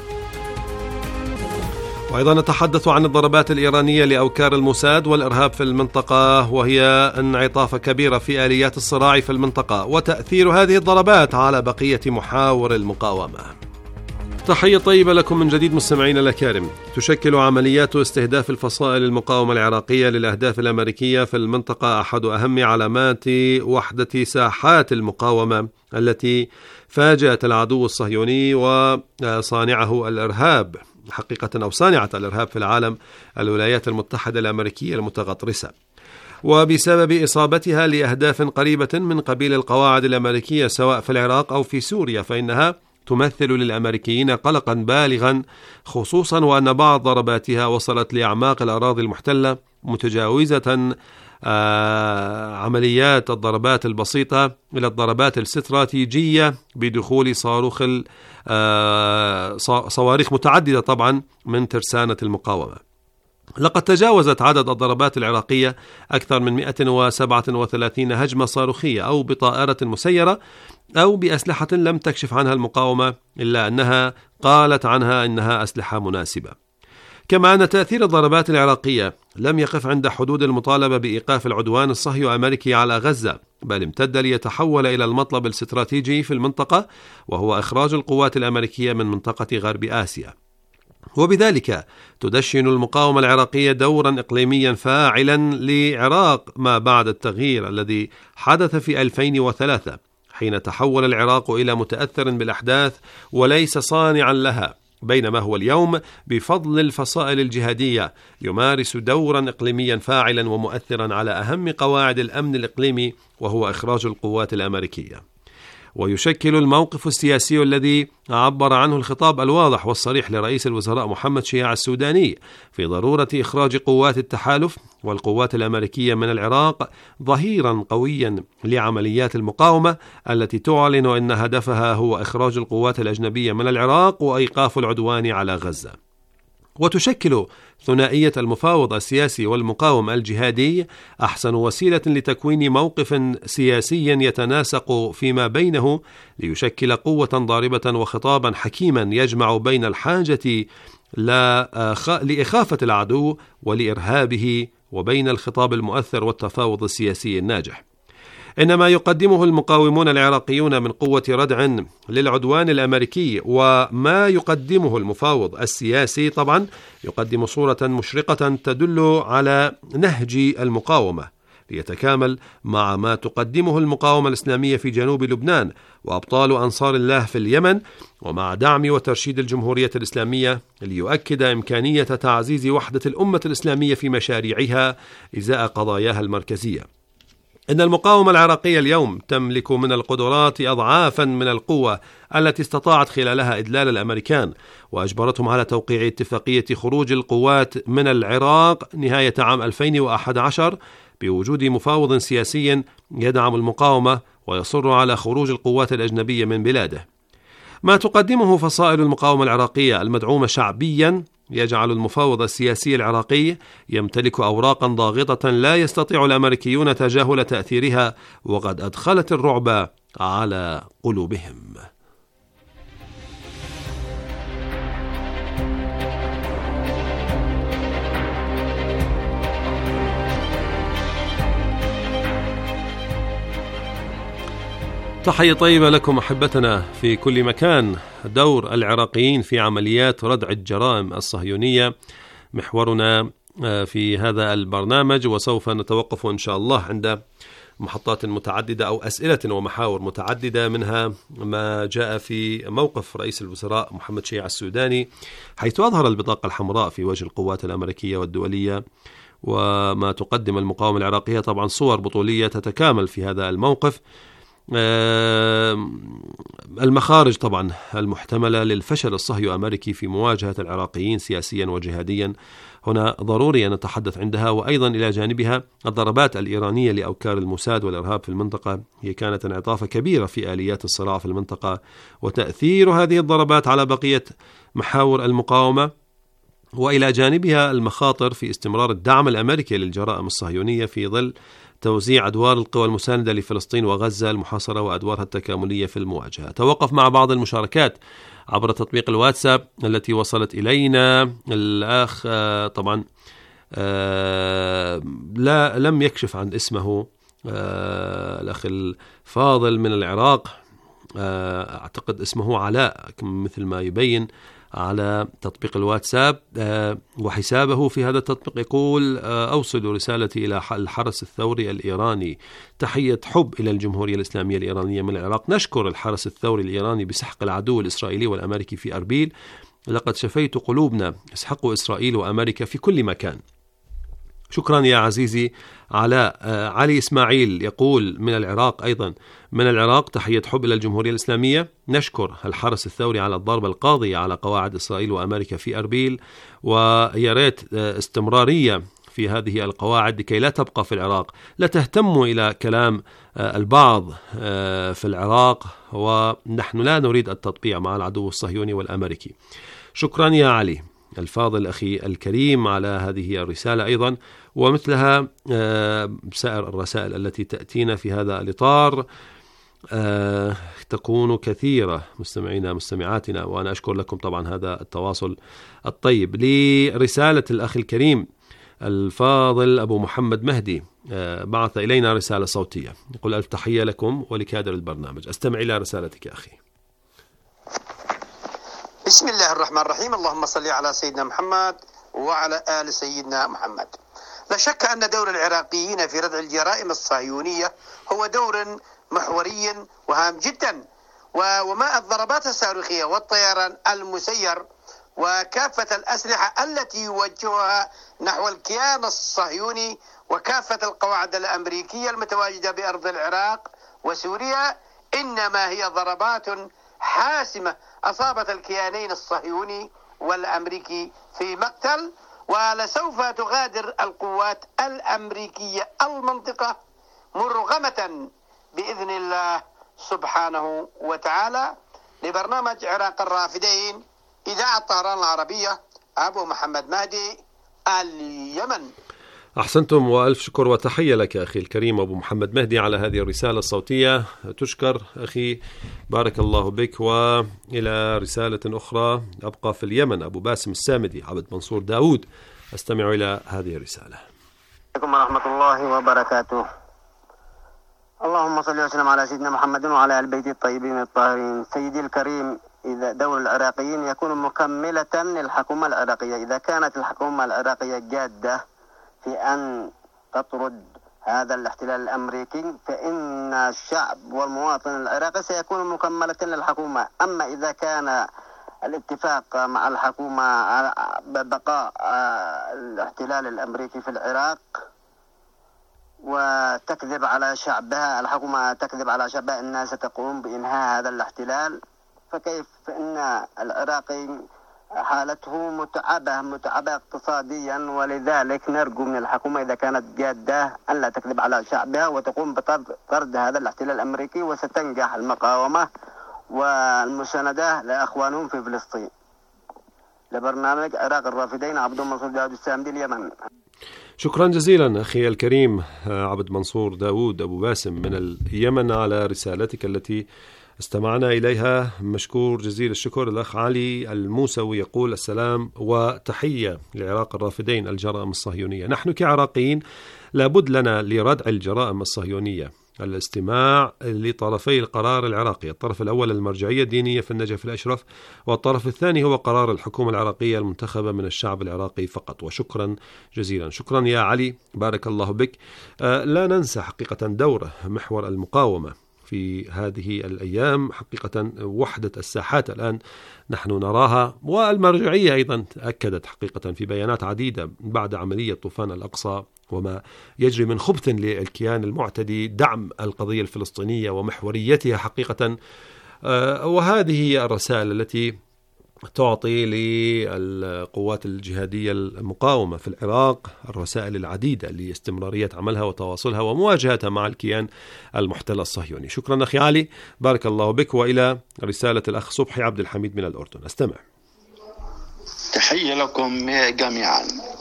وأيضا نتحدث عن الضربات الإيرانية لأوكار الموساد والإرهاب في المنطقة، وهي انعطاف كبيرة في آليات الصراع في المنطقة، وتأثير هذه الضربات على بقية محاور المقاومة. تحية طيبة لكم من جديد مستمعين الأكارم. تشكل عمليات استهداف الفصائل المقاومة العراقية للأهداف الأمريكية في المنطقة أحد أهم علامات وحدة ساحات المقاومة التي فاجأت العدو الصهيوني وصانعه الإرهاب، حقيقة أو صانعة الإرهاب في العالم، الولايات المتحدة الأمريكية المتغطرسة، وبسبب إصابتها لأهداف قريبة من قبيل القواعد الأمريكية سواء في العراق أو في سوريا، فإنها تمثل للأمريكيين قلقا بالغا، خصوصا وأن بعض ضرباتها وصلت لأعماق الأراضي المحتلة، متجاوزة آه عمليات الضربات البسيطة إلى الضربات الاستراتيجية بدخول صاروخ آه صواريخ متعددة طبعا من ترسانة المقاومة. لقد تجاوزت عدد الضربات العراقية أكثر من مئة وسبعة وثلاثين هجمة صاروخية، أو بطائرة مسيرة، أو بأسلحة لم تكشف عنها المقاومة إلا أنها قالت عنها إنها أسلحة مناسبة. كما أن تأثير الضربات العراقية لم يقف عند حدود المطالبة بإيقاف العدوان الصهيو أمريكي على غزة، بل امتد ليتحول إلى المطلب الاستراتيجي في المنطقة، وهو إخراج القوات الأمريكية من منطقة غرب آسيا. وبذلك تدشن المقاومة العراقية دورا إقليميا فاعلا لعراق ما بعد التغيير الذي حدث في ألفين وثلاثة، حين تحول العراق إلى متأثر بالأحداث وليس صانعا لها، بينما هو اليوم بفضل الفصائل الجهادية يمارس دورا إقليميا فاعلا ومؤثرا على أهم قواعد الأمن الإقليمي، وهو إخراج القوات الأمريكية. ويشكل الموقف السياسي الذي عبر عنه الخطاب الواضح والصريح لرئيس الوزراء محمد شياع السوداني في ضرورة إخراج قوات التحالف والقوات الأمريكية من العراق ظهيرا قويا لعمليات المقاومة التي تعلن أن هدفها هو إخراج القوات الأجنبية من العراق وإيقاف العدوان على غزة. وتشكل ثنائية المفاوض السياسي والمقاوم الجهادي أحسن وسيلة لتكوين موقف سياسي يتناسق فيما بينه، ليشكل قوة ضاربة وخطابا حكيما يجمع بين الحاجة لإخافة العدو ولإرهابه وبين الخطاب المؤثر والتفاوض السياسي الناجح. إنما يقدمه المقاومون العراقيون من قوة ردع للعدوان الأمريكي وما يقدمه المفاوض السياسي طبعا يقدم صورة مشرقة تدل على نهج المقاومة، ليتكامل مع ما تقدمه المقاومة الإسلامية في جنوب لبنان وأبطال أنصار الله في اليمن، ومع دعم وترشيد الجمهورية الإسلامية ليؤكد إمكانية تعزيز وحدة الأمة الإسلامية في مشاريعها إزاء قضاياها المركزية. إن المقاومة العراقية اليوم تملك من القدرات أضعافا من القوة التي استطاعت خلالها إدلال الأمريكان وأجبرتهم على توقيع اتفاقية خروج القوات من العراق نهاية عام ألفين وأحد عشر بوجود مفاوض سياسي يدعم المقاومة ويصر على خروج القوات الأجنبية من بلاده. ما تقدمه فصائل المقاومة العراقية المدعومة شعبيا يجعل المفاوض السياسي العراقي يمتلك أوراقا ضاغطة لا يستطيع الأمريكيون تجاهل تأثيرها، وقد أدخلت الرعب على قلوبهم. تحية طيبة لكم أحبتنا في كل مكان. دور العراقيين في عمليات ردع الجرائم الصهيونية محورنا في هذا البرنامج، وسوف نتوقف إن شاء الله عند محطات متعددة أو أسئلة ومحاور متعددة، منها ما جاء في موقف رئيس الوزراء محمد شيع السوداني حيث أظهر البطاقة الحمراء في وجه القوات الأمريكية والدولية، وما تقدم المقاومة العراقية طبعا صور بطولية تتكامل في هذا الموقف. المخارج طبعا المحتملة للفشل الصهيو أمريكي في مواجهة العراقيين سياسيا وجهاديا هنا ضروري أن نتحدث عندها، وأيضا إلى جانبها الضربات الإيرانية لأوكار الموساد والإرهاب في المنطقة هي كانت انعطافة كبيرة في آليات الصراع في المنطقة، وتأثير هذه الضربات على بقية محاور المقاومة، وإلى جانبها المخاطر في استمرار الدعم الأمريكي للجرائم الصهيونية في ظل توزيع أدوار القوى المساندة لفلسطين وغزة المحاصرة وأدوارها التكاملية في المواجهة. توقف مع بعض المشاركات عبر تطبيق الواتساب التي وصلت إلينا. الأخ طبعا لا لم يكشف عن اسمه، الأخ الفاضل من العراق، أعتقد اسمه علاء مثل ما يبين على تطبيق الواتساب، وحسابه في هذا التطبيق يقول: أوصل رسالتي إلى الحرس الثوري الإيراني، تحية حب إلى الجمهورية الإسلامية الإيرانية من العراق. نشكر الحرس الثوري الإيراني بسحق العدو الإسرائيلي والأمريكي في أربيل، لقد شفيت قلوبنا، اسحقوا إسرائيل وأمريكا في كل مكان. شكرا يا عزيزي علاء. علي إسماعيل يقول من العراق، أيضا من العراق، تحية حب إلى الجمهورية الإسلامية، نشكر الحرس الثوري على الضربة القاضية على قواعد إسرائيل وأمريكا في أربيل، وياريت استمرارية في هذه القواعد لكي لا تبقى في العراق. لا تهتموا إلى كلام البعض في العراق، ونحن لا نريد التطبيع مع العدو الصهيوني والأمريكي. شكرا يا علي الفاضل أخي الكريم على هذه الرسالة أيضا، ومثلها سائر الرسائل التي تأتينا في هذا الإطار تكون كثيرة مستمعينا مستمعاتنا، وأنا أشكر لكم طبعا هذا التواصل الطيب. لرسالة الأخ الكريم الفاضل أبو محمد مهدي بعث إلينا رسالة صوتية يقول: ألف تحية لكم ولكادر البرنامج. أستمع إلى رسالتك يا أخي. بسم الله الرحمن الرحيم. اللهم صل على سيدنا محمد وعلى آل سيدنا محمد. لا شك أن دور العراقيين في ردع الجرائم الصهيونية هو دور محوري وهام جدا، وما الضربات الصاروخية والطيران المسير وكافة الأسلحة التي يوجهها نحو الكيان الصهيوني وكافة القواعد الأمريكية المتواجدة بأرض العراق وسوريا إنما هي ضربات حاسمة أصابت الكيانين الصهيوني والأمريكي في مقتل، ولسوف تغادر القوات الأمريكية المنطقة مرغمة بإذن الله سبحانه وتعالى. لبرنامج عراق الرافدين، إذاعة طهران العربية، أبو محمد مهدي، اليمن. أحسنتم وألف شكر وتحية لك أخي الكريم أبو محمد مهدي على هذه الرسالة الصوتية. تشكر أخي، بارك الله بك. وإلى رسالة أخرى أبقى في اليمن، أبو باسم السامدي عبد منصور داود، أستمع إلى هذه الرسالة. عليكم ورحمة الله وبركاته. اللهم صل وسلم على سيدنا محمد وعلى آل بيته الطيبين الطاهرين. سيدي الكريم، إذا دور العراقيين يكون مكملة للحكومة العراقية، إذا كانت الحكومة العراقية جادة في أن تطرد هذا الاحتلال الأمريكي، فإن الشعب والمواطن العراقي سيكون مكملة للحكومة. أما إذا كان الاتفاق مع الحكومة ببقاء الاحتلال الأمريكي في العراق، وتكذب على شعبها، الحكومة تكذب على شعبها أنها ستقوم بإنهاء هذا الاحتلال، فكيف أن العراقي حالته متعبة متعبة اقتصاديا، ولذلك نرجو من الحكومة إذا كانت جادة أن لا تكذب على شعبها وتقوم بطرد هذا الاحتلال الأمريكي، وستنجح المقاومة والمساندة لأخوانهم في فلسطين. لبرنامج عراق الرافدين، عبد منصور داود السامدي، اليمن. شكرا جزيلا أخي الكريم عبد منصور داود أبو باسم من اليمن على رسالتك التي استمعنا إليها. مشكور جزيل الشكر. الأخ علي الموسوي يقول: السلام وتحية لعراق الرافدين الجرائم الصهيونية. نحن كعراقيين لابد لنا لردع الجرائم الصهيونية الاستماع لطرفي القرار العراقي، الطرف الأول المرجعية الدينية في النجف الأشرف، والطرف الثاني هو قرار الحكومة العراقية المنتخبة من الشعب العراقي فقط. وشكرا جزيلا. شكرا يا علي، بارك الله بك. آه لا ننسى حقيقة دور محور المقاومة في هذه الأيام. حقيقة وحدة الساحات الآن نحن نراها، والمرجعية أيضا أكدت حقيقة في بيانات عديدة بعد عملية طوفان الأقصى وما يجري من خبث للكيان المعتدي دعم القضية الفلسطينية ومحوريتها حقيقة. وهذه هي الرسائل التي تعطي للقوات الجهادية المقاومة في العراق الرسائل العديدة لاستمرارية عملها وتواصلها ومواجهتها مع الكيان المحتل الصهيوني. شكرا أخي علي، بارك الله بك. وإلى رسالة الأخ صبحي عبد الحميد من الأردن، استمع. تحية لكم جميعا.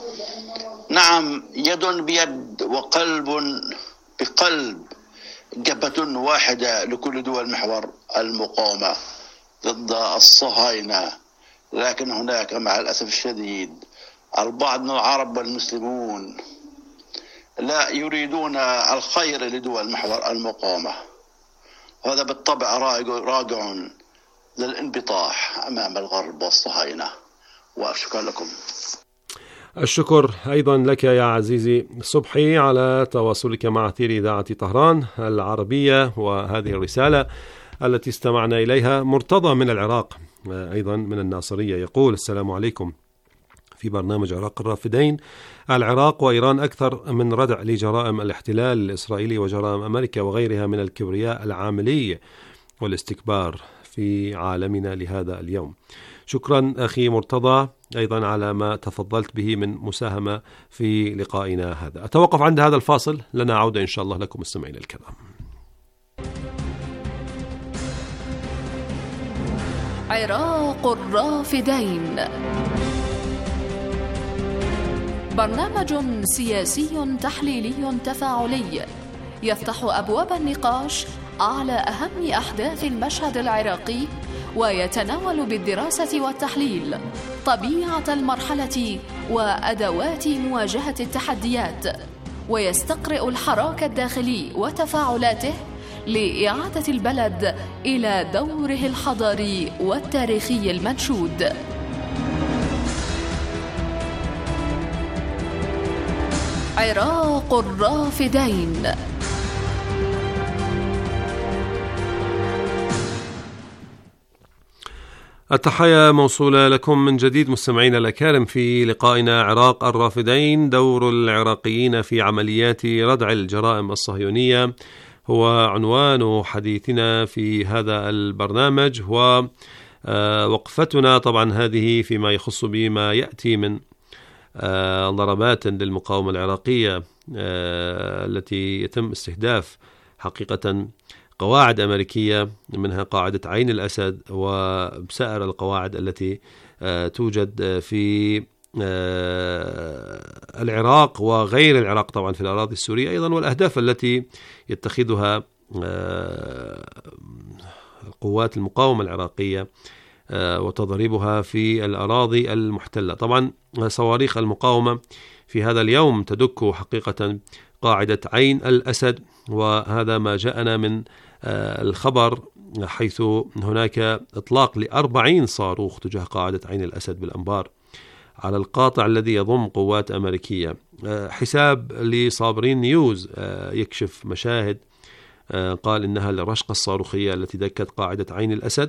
نعم، يد بيد وقلب بقلب، جبهة واحدة لكل دول محور المقاومة ضد الصهاينة. لكن هناك مع الأسف الشديد البعض من العرب والمسلمون لا يريدون الخير لدول محور المقاومة، وهذا بالطبع راجع للانبطاح أمام الغرب والصهاينة. وشكرا لكم. الشكر أيضا لك يا عزيزي صبحي على تواصلك مع أثير إذاعة طهران العربية وهذه الرسالة التي استمعنا إليها. مرتضى من العراق أيضا من الناصرية يقول: السلام عليكم. في برنامج عراق الرافدين، العراق وإيران أكثر من ردع لجرائم الاحتلال الإسرائيلي وجرائم أمريكا وغيرها من الكبرياء العاملي والاستكبار في عالمنا لهذا اليوم. شكرا أخي مرتضى أيضا على ما تفضلت به من مساهمة في لقائنا هذا. أتوقف عند هذا الفاصل، لنا عودة إن شاء الله لكم مستمعين الكرام. عراق الرافدين، برنامج سياسي تحليلي تفاعلي يفتح أبواب النقاش على أهم أحداث المشهد العراقي، ويتناول بالدراسة والتحليل طبيعة المرحلة وأدوات مواجهة التحديات، ويستقرئ الحراك الداخلي وتفاعلاته لإعادة البلد إلى دوره الحضاري والتاريخي المنشود. عراق الرافدين. التحية موصولة لكم من جديد مستمعينا الأكارم في لقائنا عراق الرافدين، دور العراقيين في عمليات ردع الجرائم الصهيونية هو عنوان حديثنا في هذا البرنامج، ووقفتنا طبعا هذه فيما يخص بما يأتي من ضربات للمقاومة العراقية التي يتم استهداف حقيقة قواعد أمريكية، منها قاعدة عين الأسد وسائر القواعد التي توجد في العراق وغير العراق طبعا في الأراضي السورية أيضا، والأهداف التي يتخذها قوات المقاومة العراقية وتضريبها في الأراضي المحتلة. طبعا صواريخ المقاومة في هذا اليوم تدك حقيقة قاعدة عين الأسد، وهذا ما جاءنا من الخبر، حيث هناك إطلاق لأربعين صاروخ تجاه قاعدة عين الأسد بالأنبار على القاطع الذي يضم قوات أمريكية. حساب لصابرين نيوز يكشف مشاهد قال إنها الرشقة الصاروخية التي دكت قاعدة عين الأسد،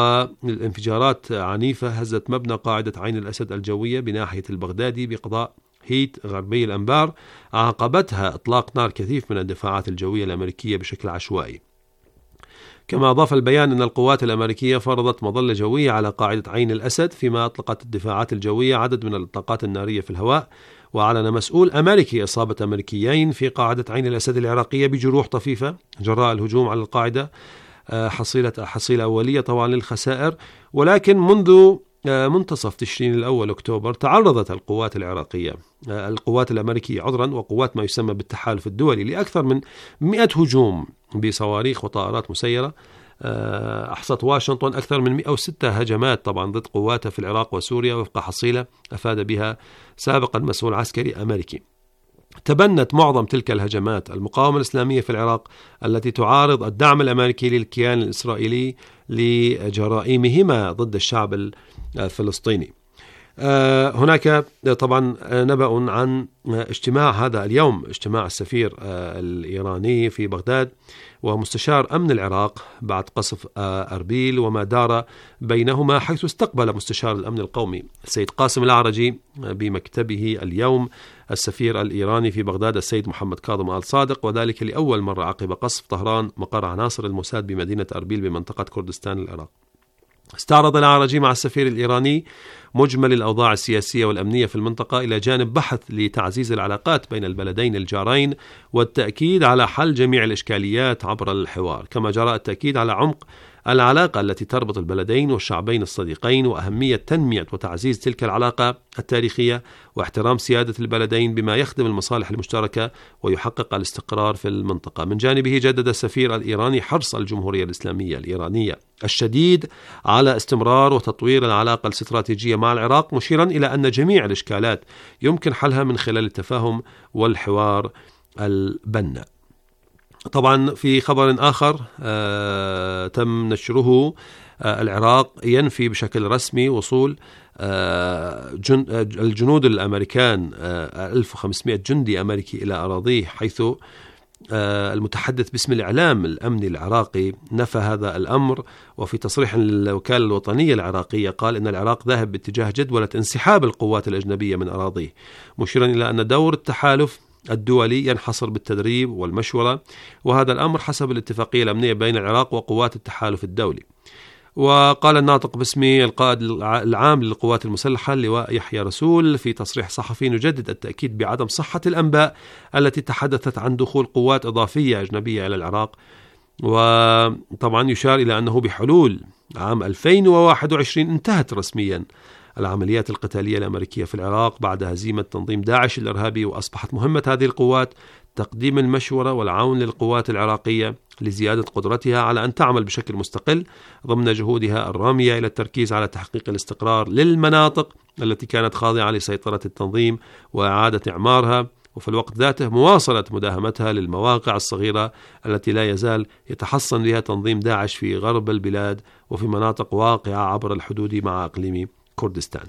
والانفجارات عنيفة هزت مبنى قاعدة عين الأسد الجوية بناحية البغدادي بقضاء هيت غربي الأنبار عاقبتها إطلاق نار كثيف من الدفاعات الجوية الأمريكية بشكل عشوائي. كما أضاف البيان أن القوات الأمريكية فرضت مظلة جوية على قاعدة عين الأسد، فيما أطلقت الدفاعات الجوية عدد من الإطلاقات النارية في الهواء. وأعلن مسؤول أمريكي إصابة أمريكيين في قاعدة عين الأسد العراقية بجروح طفيفة جراء الهجوم على القاعدة، حصيلة حصيلة أولية طبعا للخسائر. ولكن منذ منتصف تشرين الأول أكتوبر تعرضت القوات العراقية القوات الأمريكية عذرا وقوات ما يسمى بالتحالف الدولي لأكثر من مئة هجوم بصواريخ وطائرات مسيرة. أحصت واشنطن أكثر من مئة وستة هجمات طبعا ضد قواتها في العراق وسوريا وفق حصيلة أفاد بها سابقا مسؤول عسكري أمريكي. تبنت معظم تلك الهجمات المقاومة الإسلامية في العراق التي تعارض الدعم الأمريكي للكيان الإسرائيلي لجرائمهما ضد الشعب الفلسطيني. هناك طبعا نبأ عن اجتماع هذا اليوم، اجتماع السفير الإيراني في بغداد ومستشار أمن العراق بعد قصف أربيل وما دار بينهما، حيث استقبل مستشار الأمن القومي السيد قاسم العرجي بمكتبه اليوم السفير الإيراني في بغداد السيد محمد كاظم آل صادق، وذلك لأول مرة عقب قصف طهران مقر عناصر الموساد بمدينة أربيل بمنطقة كردستان العراق. استعرض العرجي مع السفير الإيراني مجمل الأوضاع السياسية والأمنية في المنطقة إلى جانب بحث لتعزيز العلاقات بين البلدين الجارين والتأكيد على حل جميع الإشكاليات عبر الحوار، كما جرى التأكيد على عمق العلاقة التي تربط البلدين والشعبين الصديقين وأهمية تنمية وتعزيز تلك العلاقة التاريخية واحترام سيادة البلدين بما يخدم المصالح المشتركة ويحقق الاستقرار في المنطقة. من جانبه جدد السفير الإيراني حرص الجمهورية الإسلامية الإيرانية الشديد على استمرار وتطوير العلاقة الاستراتيجية مع العراق، مشيرا إلى أن جميع الإشكالات يمكن حلها من خلال التفاهم والحوار البناء. طبعا في خبر آخر آه تم نشره، آه العراق ينفي بشكل رسمي وصول آه جن الجنود الأمريكان آه ألف وخمسمئة جندي أمريكي إلى أراضيه، حيث آه المتحدث باسم الإعلام الأمني العراقي نفى هذا الأمر. وفي تصريح للوكالة الوطنية العراقية قال إن العراق ذاهب باتجاه جدولة انسحاب القوات الأجنبية من أراضيه، مشيرا إلى أن دور التحالف الدولي ينحصر بالتدريب والمشورة، وهذا الأمر حسب الاتفاقية الأمنية بين العراق وقوات التحالف الدولي. وقال الناطق باسم القائد العام للقوات المسلحة اللواء يحيى رسول في تصريح صحفي نجدد التأكيد بعدم صحة الأنباء التي تحدثت عن دخول قوات إضافية أجنبية إلى العراق. وطبعا يشار إلى أنه بحلول عام ألفين وواحد وعشرين انتهت رسميا العمليات القتالية الأمريكية في العراق بعد هزيمة تنظيم داعش الإرهابي، وأصبحت مهمة هذه القوات تقديم المشورة والعون للقوات العراقية لزيادة قدرتها على أن تعمل بشكل مستقل ضمن جهودها الرامية إلى التركيز على تحقيق الاستقرار للمناطق التي كانت خاضعة لسيطرة التنظيم وإعادة إعمارها، وفي الوقت ذاته مواصلة مداهمتها للمواقع الصغيرة التي لا يزال يتحصن بها تنظيم داعش في غرب البلاد وفي مناطق واقعة عبر الحدود مع إقليم كردستان.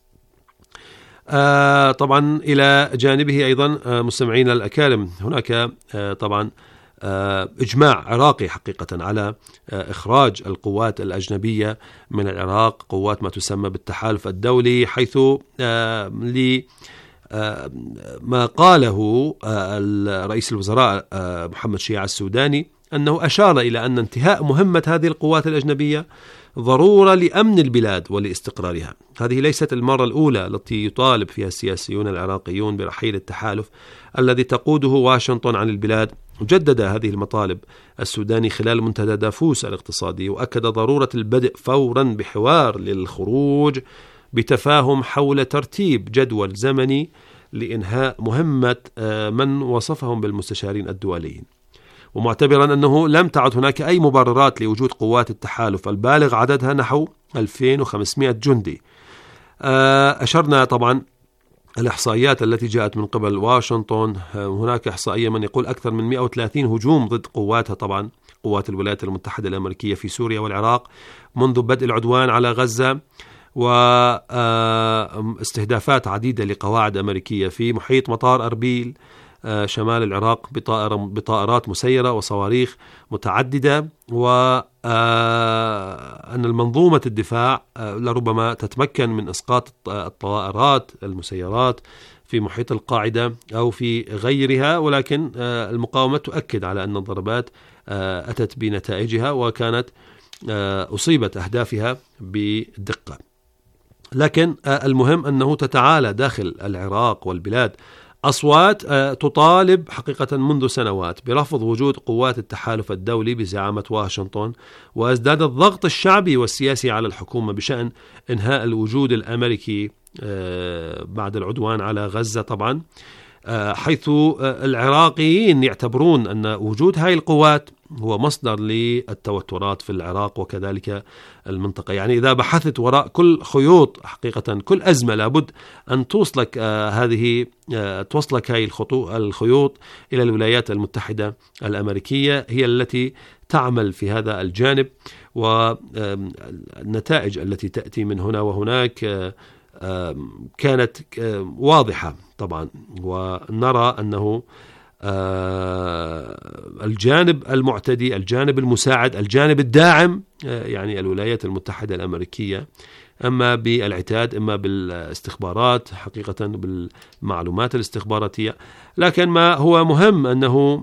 آه طبعا إلى جانبه أيضا آه مستمعين الأكارم، هناك آه طبعا آه إجماع عراقي حقيقة على آه إخراج القوات الأجنبية من العراق، قوات ما تسمى بالتحالف الدولي، حيث آه ل آه ما قاله آه رئيس الوزراء آه محمد شيع السوداني أنه أشار إلى أن انتهاء مهمة هذه القوات الأجنبية ضرورة لأمن البلاد ولاستقرارها. هذه ليست المرة الأولى التي يطالب فيها السياسيون العراقيون برحيل التحالف الذي تقوده واشنطن عن البلاد. جدد هذه المطالب السوداني خلال منتدى دافوس الاقتصادي، وأكد ضرورة البدء فورا بحوار للخروج بتفاهم حول ترتيب جدول زمني لإنهاء مهمة من وصفهم بالمستشارين الدوليين، ومعتبرا أنه لم تعد هناك أي مبررات لوجود قوات التحالف البالغ عددها نحو ألفين وخمسمئة جندي. أشرنا طبعا الإحصائيات التي جاءت من قبل واشنطن، هناك إحصائية من يقول أكثر من مئة وثلاثين هجوم ضد قواتها، طبعا قوات الولايات المتحدة الأمريكية في سوريا والعراق منذ بدء العدوان على غزة، واستهدافات عديدة لقواعد أمريكية في محيط مطار أربيل شمال العراق بطائرات مسيرة وصواريخ متعددة، وأن المنظومة الدفاع لربما تتمكن من إسقاط الطائرات المسيرات في محيط القاعدة أو في غيرها، ولكن المقاومة تؤكد على أن الضربات أتت بنتائجها وكانت أصيبت أهدافها بدقة. لكن المهم أنه تتعالى داخل العراق والبلاد أصوات تطالب حقيقة منذ سنوات برفض وجود قوات التحالف الدولي بزعامة واشنطن، وازداد الضغط الشعبي والسياسي على الحكومة بشأن إنهاء الوجود الأمريكي بعد العدوان على غزة طبعا، حيث العراقيين يعتبرون أن وجود هاي القوات هو مصدر للتوترات في العراق وكذلك المنطقة. يعني إذا بحثت وراء كل خيوط حقيقة كل أزمة لابد أن توصلك هذه توصلك هاي الخيوط إلى الولايات المتحدة الأمريكية، هي التي تعمل في هذا الجانب، والنتائج التي تأتي من هنا وهناك كانت واضحة طبعا. ونرى أنه الجانب المعتدي، الجانب المساعد، الجانب الداعم يعني الولايات المتحدة الأمريكية، أما بالعتاد إما بالاستخبارات حقيقة بالمعلومات الاستخباراتية. لكن ما هو مهم أنه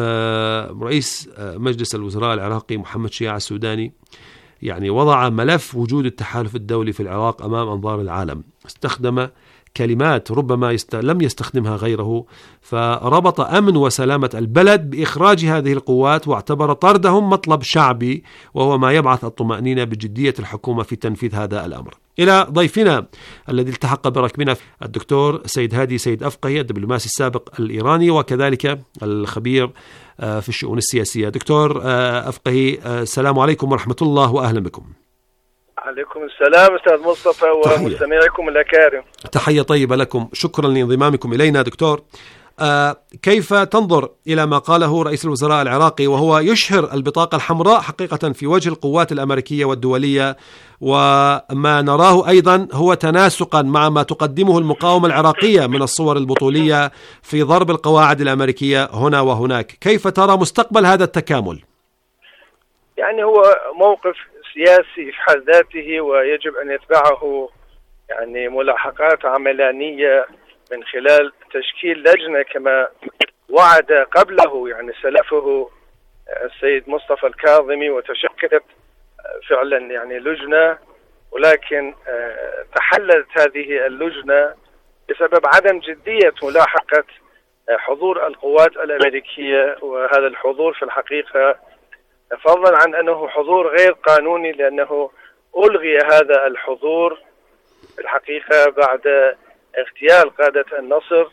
رئيس مجلس الوزراء العراقي محمد شياع السوداني يعني وضع ملف وجود التحالف الدولي في العراق أمام أنظار العالم، استخدم كلمات ربما يست... لم يستخدمها غيره، فربط أمن وسلامة البلد بإخراج هذه القوات، واعتبر طردهم مطلب شعبي وهو ما يبعث الطمأنينة بجدية الحكومة في تنفيذ هذا الأمر. إلى ضيفنا الذي التحق بركبنا الدكتور سيد هادي سيد أفقهي، الدبلوماسي السابق الإيراني وكذلك الخبير في الشؤون السياسية. دكتور أفقهي، السلام عليكم ورحمة الله وأهلا بكم. عليكم السلام أستاذ مصطفى ومستمعيكم الأكارم. تحية طيبة لكم، شكرا لانضمامكم إلينا. دكتور، آه كيف تنظر إلى ما قاله رئيس الوزراء العراقي وهو يشهر البطاقة الحمراء حقيقة في وجه القوات الأمريكية والدولية، وما نراه أيضا هو تناسقا مع ما تقدمه المقاومة العراقية من الصور البطولية في ضرب القواعد الأمريكية هنا وهناك؟ كيف ترى مستقبل هذا التكامل؟ يعني هو موقف سياسي في حد ذاته، ويجب أن يتبعه يعني ملاحقات عملانية من خلال تشكيل لجنة كما وعد قبله يعني سلفه السيد مصطفى الكاظمي، وتشكلت فعلا يعني لجنة، ولكن تحلت هذه اللجنة بسبب عدم جدية ملاحقة حضور القوات الأمريكية. وهذا الحضور في الحقيقة فضلا عن أنه حضور غير قانوني، لأنه ألغي هذا الحضور في الحقيقة بعد اغتيال قادة النصر.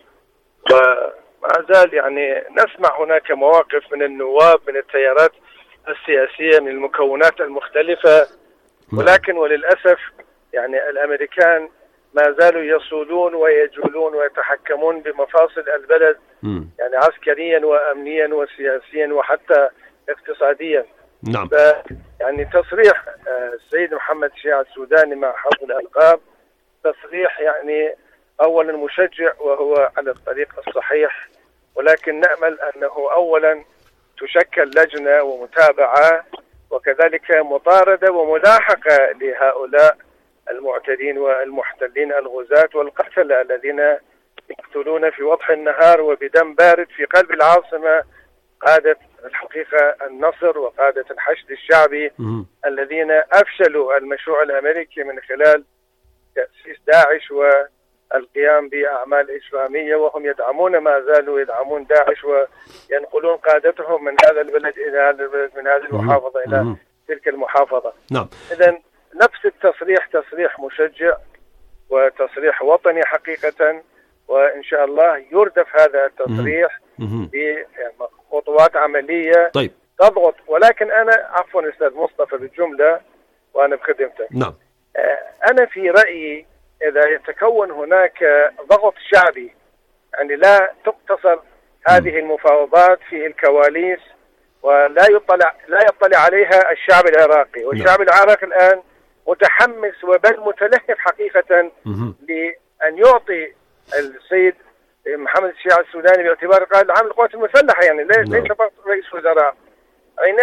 وما زال يعني نسمع هناك مواقف من النواب من التيارات السياسية من المكونات المختلفة، ولكن وللأسف يعني الأمريكان ما زالوا يصولون ويجولون ويتحكمون بمفاصل البلد يعني عسكريا وأمنيا وسياسيا وحتى اقتصاديا. نعم. يعني تصريح السيد محمد شياع السوداني مع حفظ الألقاب تصريح يعني أولا مشجع وهو على الطريق الصحيح، ولكن نأمل أنه أولا تشكل لجنة ومتابعة وكذلك مطاردة وملاحقة لهؤلاء المعتدين والمحتلين الغزاة والقتلة الذين يقتلون في وضح النهار وبدم بارد في قلب العاصمة قادة الحقيقة النصر وقادة الحشد الشعبي الذين أفشلوا المشروع الأمريكي من خلال تأسيس داعش والقيام بأعمال إجرامية، وهم يدعمون ما زالوا يدعمون داعش وينقلون قادتهم من هذا البلد إلى هذا البلد، من هذه المحافظة إلى تلك المحافظة. نعم. إذن نفس التصريح تصريح مشجع وتصريح وطني حقيقة، وإن شاء الله يردف هذا التصريح بخطوات عملية طيب. تضغط. ولكن أنا عفوا أستاذ مصطفى بالجملة وأنا بخدمتك. نعم. أنا في رأيي إذا يتكون هناك ضغط شعبي يعني لا تقتصر هذه المفاوضات في الكواليس ولا يطلع لا يطلع عليها الشعب العراقي، والشعب العراقي الآن متحمس وبل متلهف حقيقة لأن يعطي السيد محمد شياع السوداني باعتبار قائد العام للقوات المسلحة، يعني ليس فقط رئيس وزراء.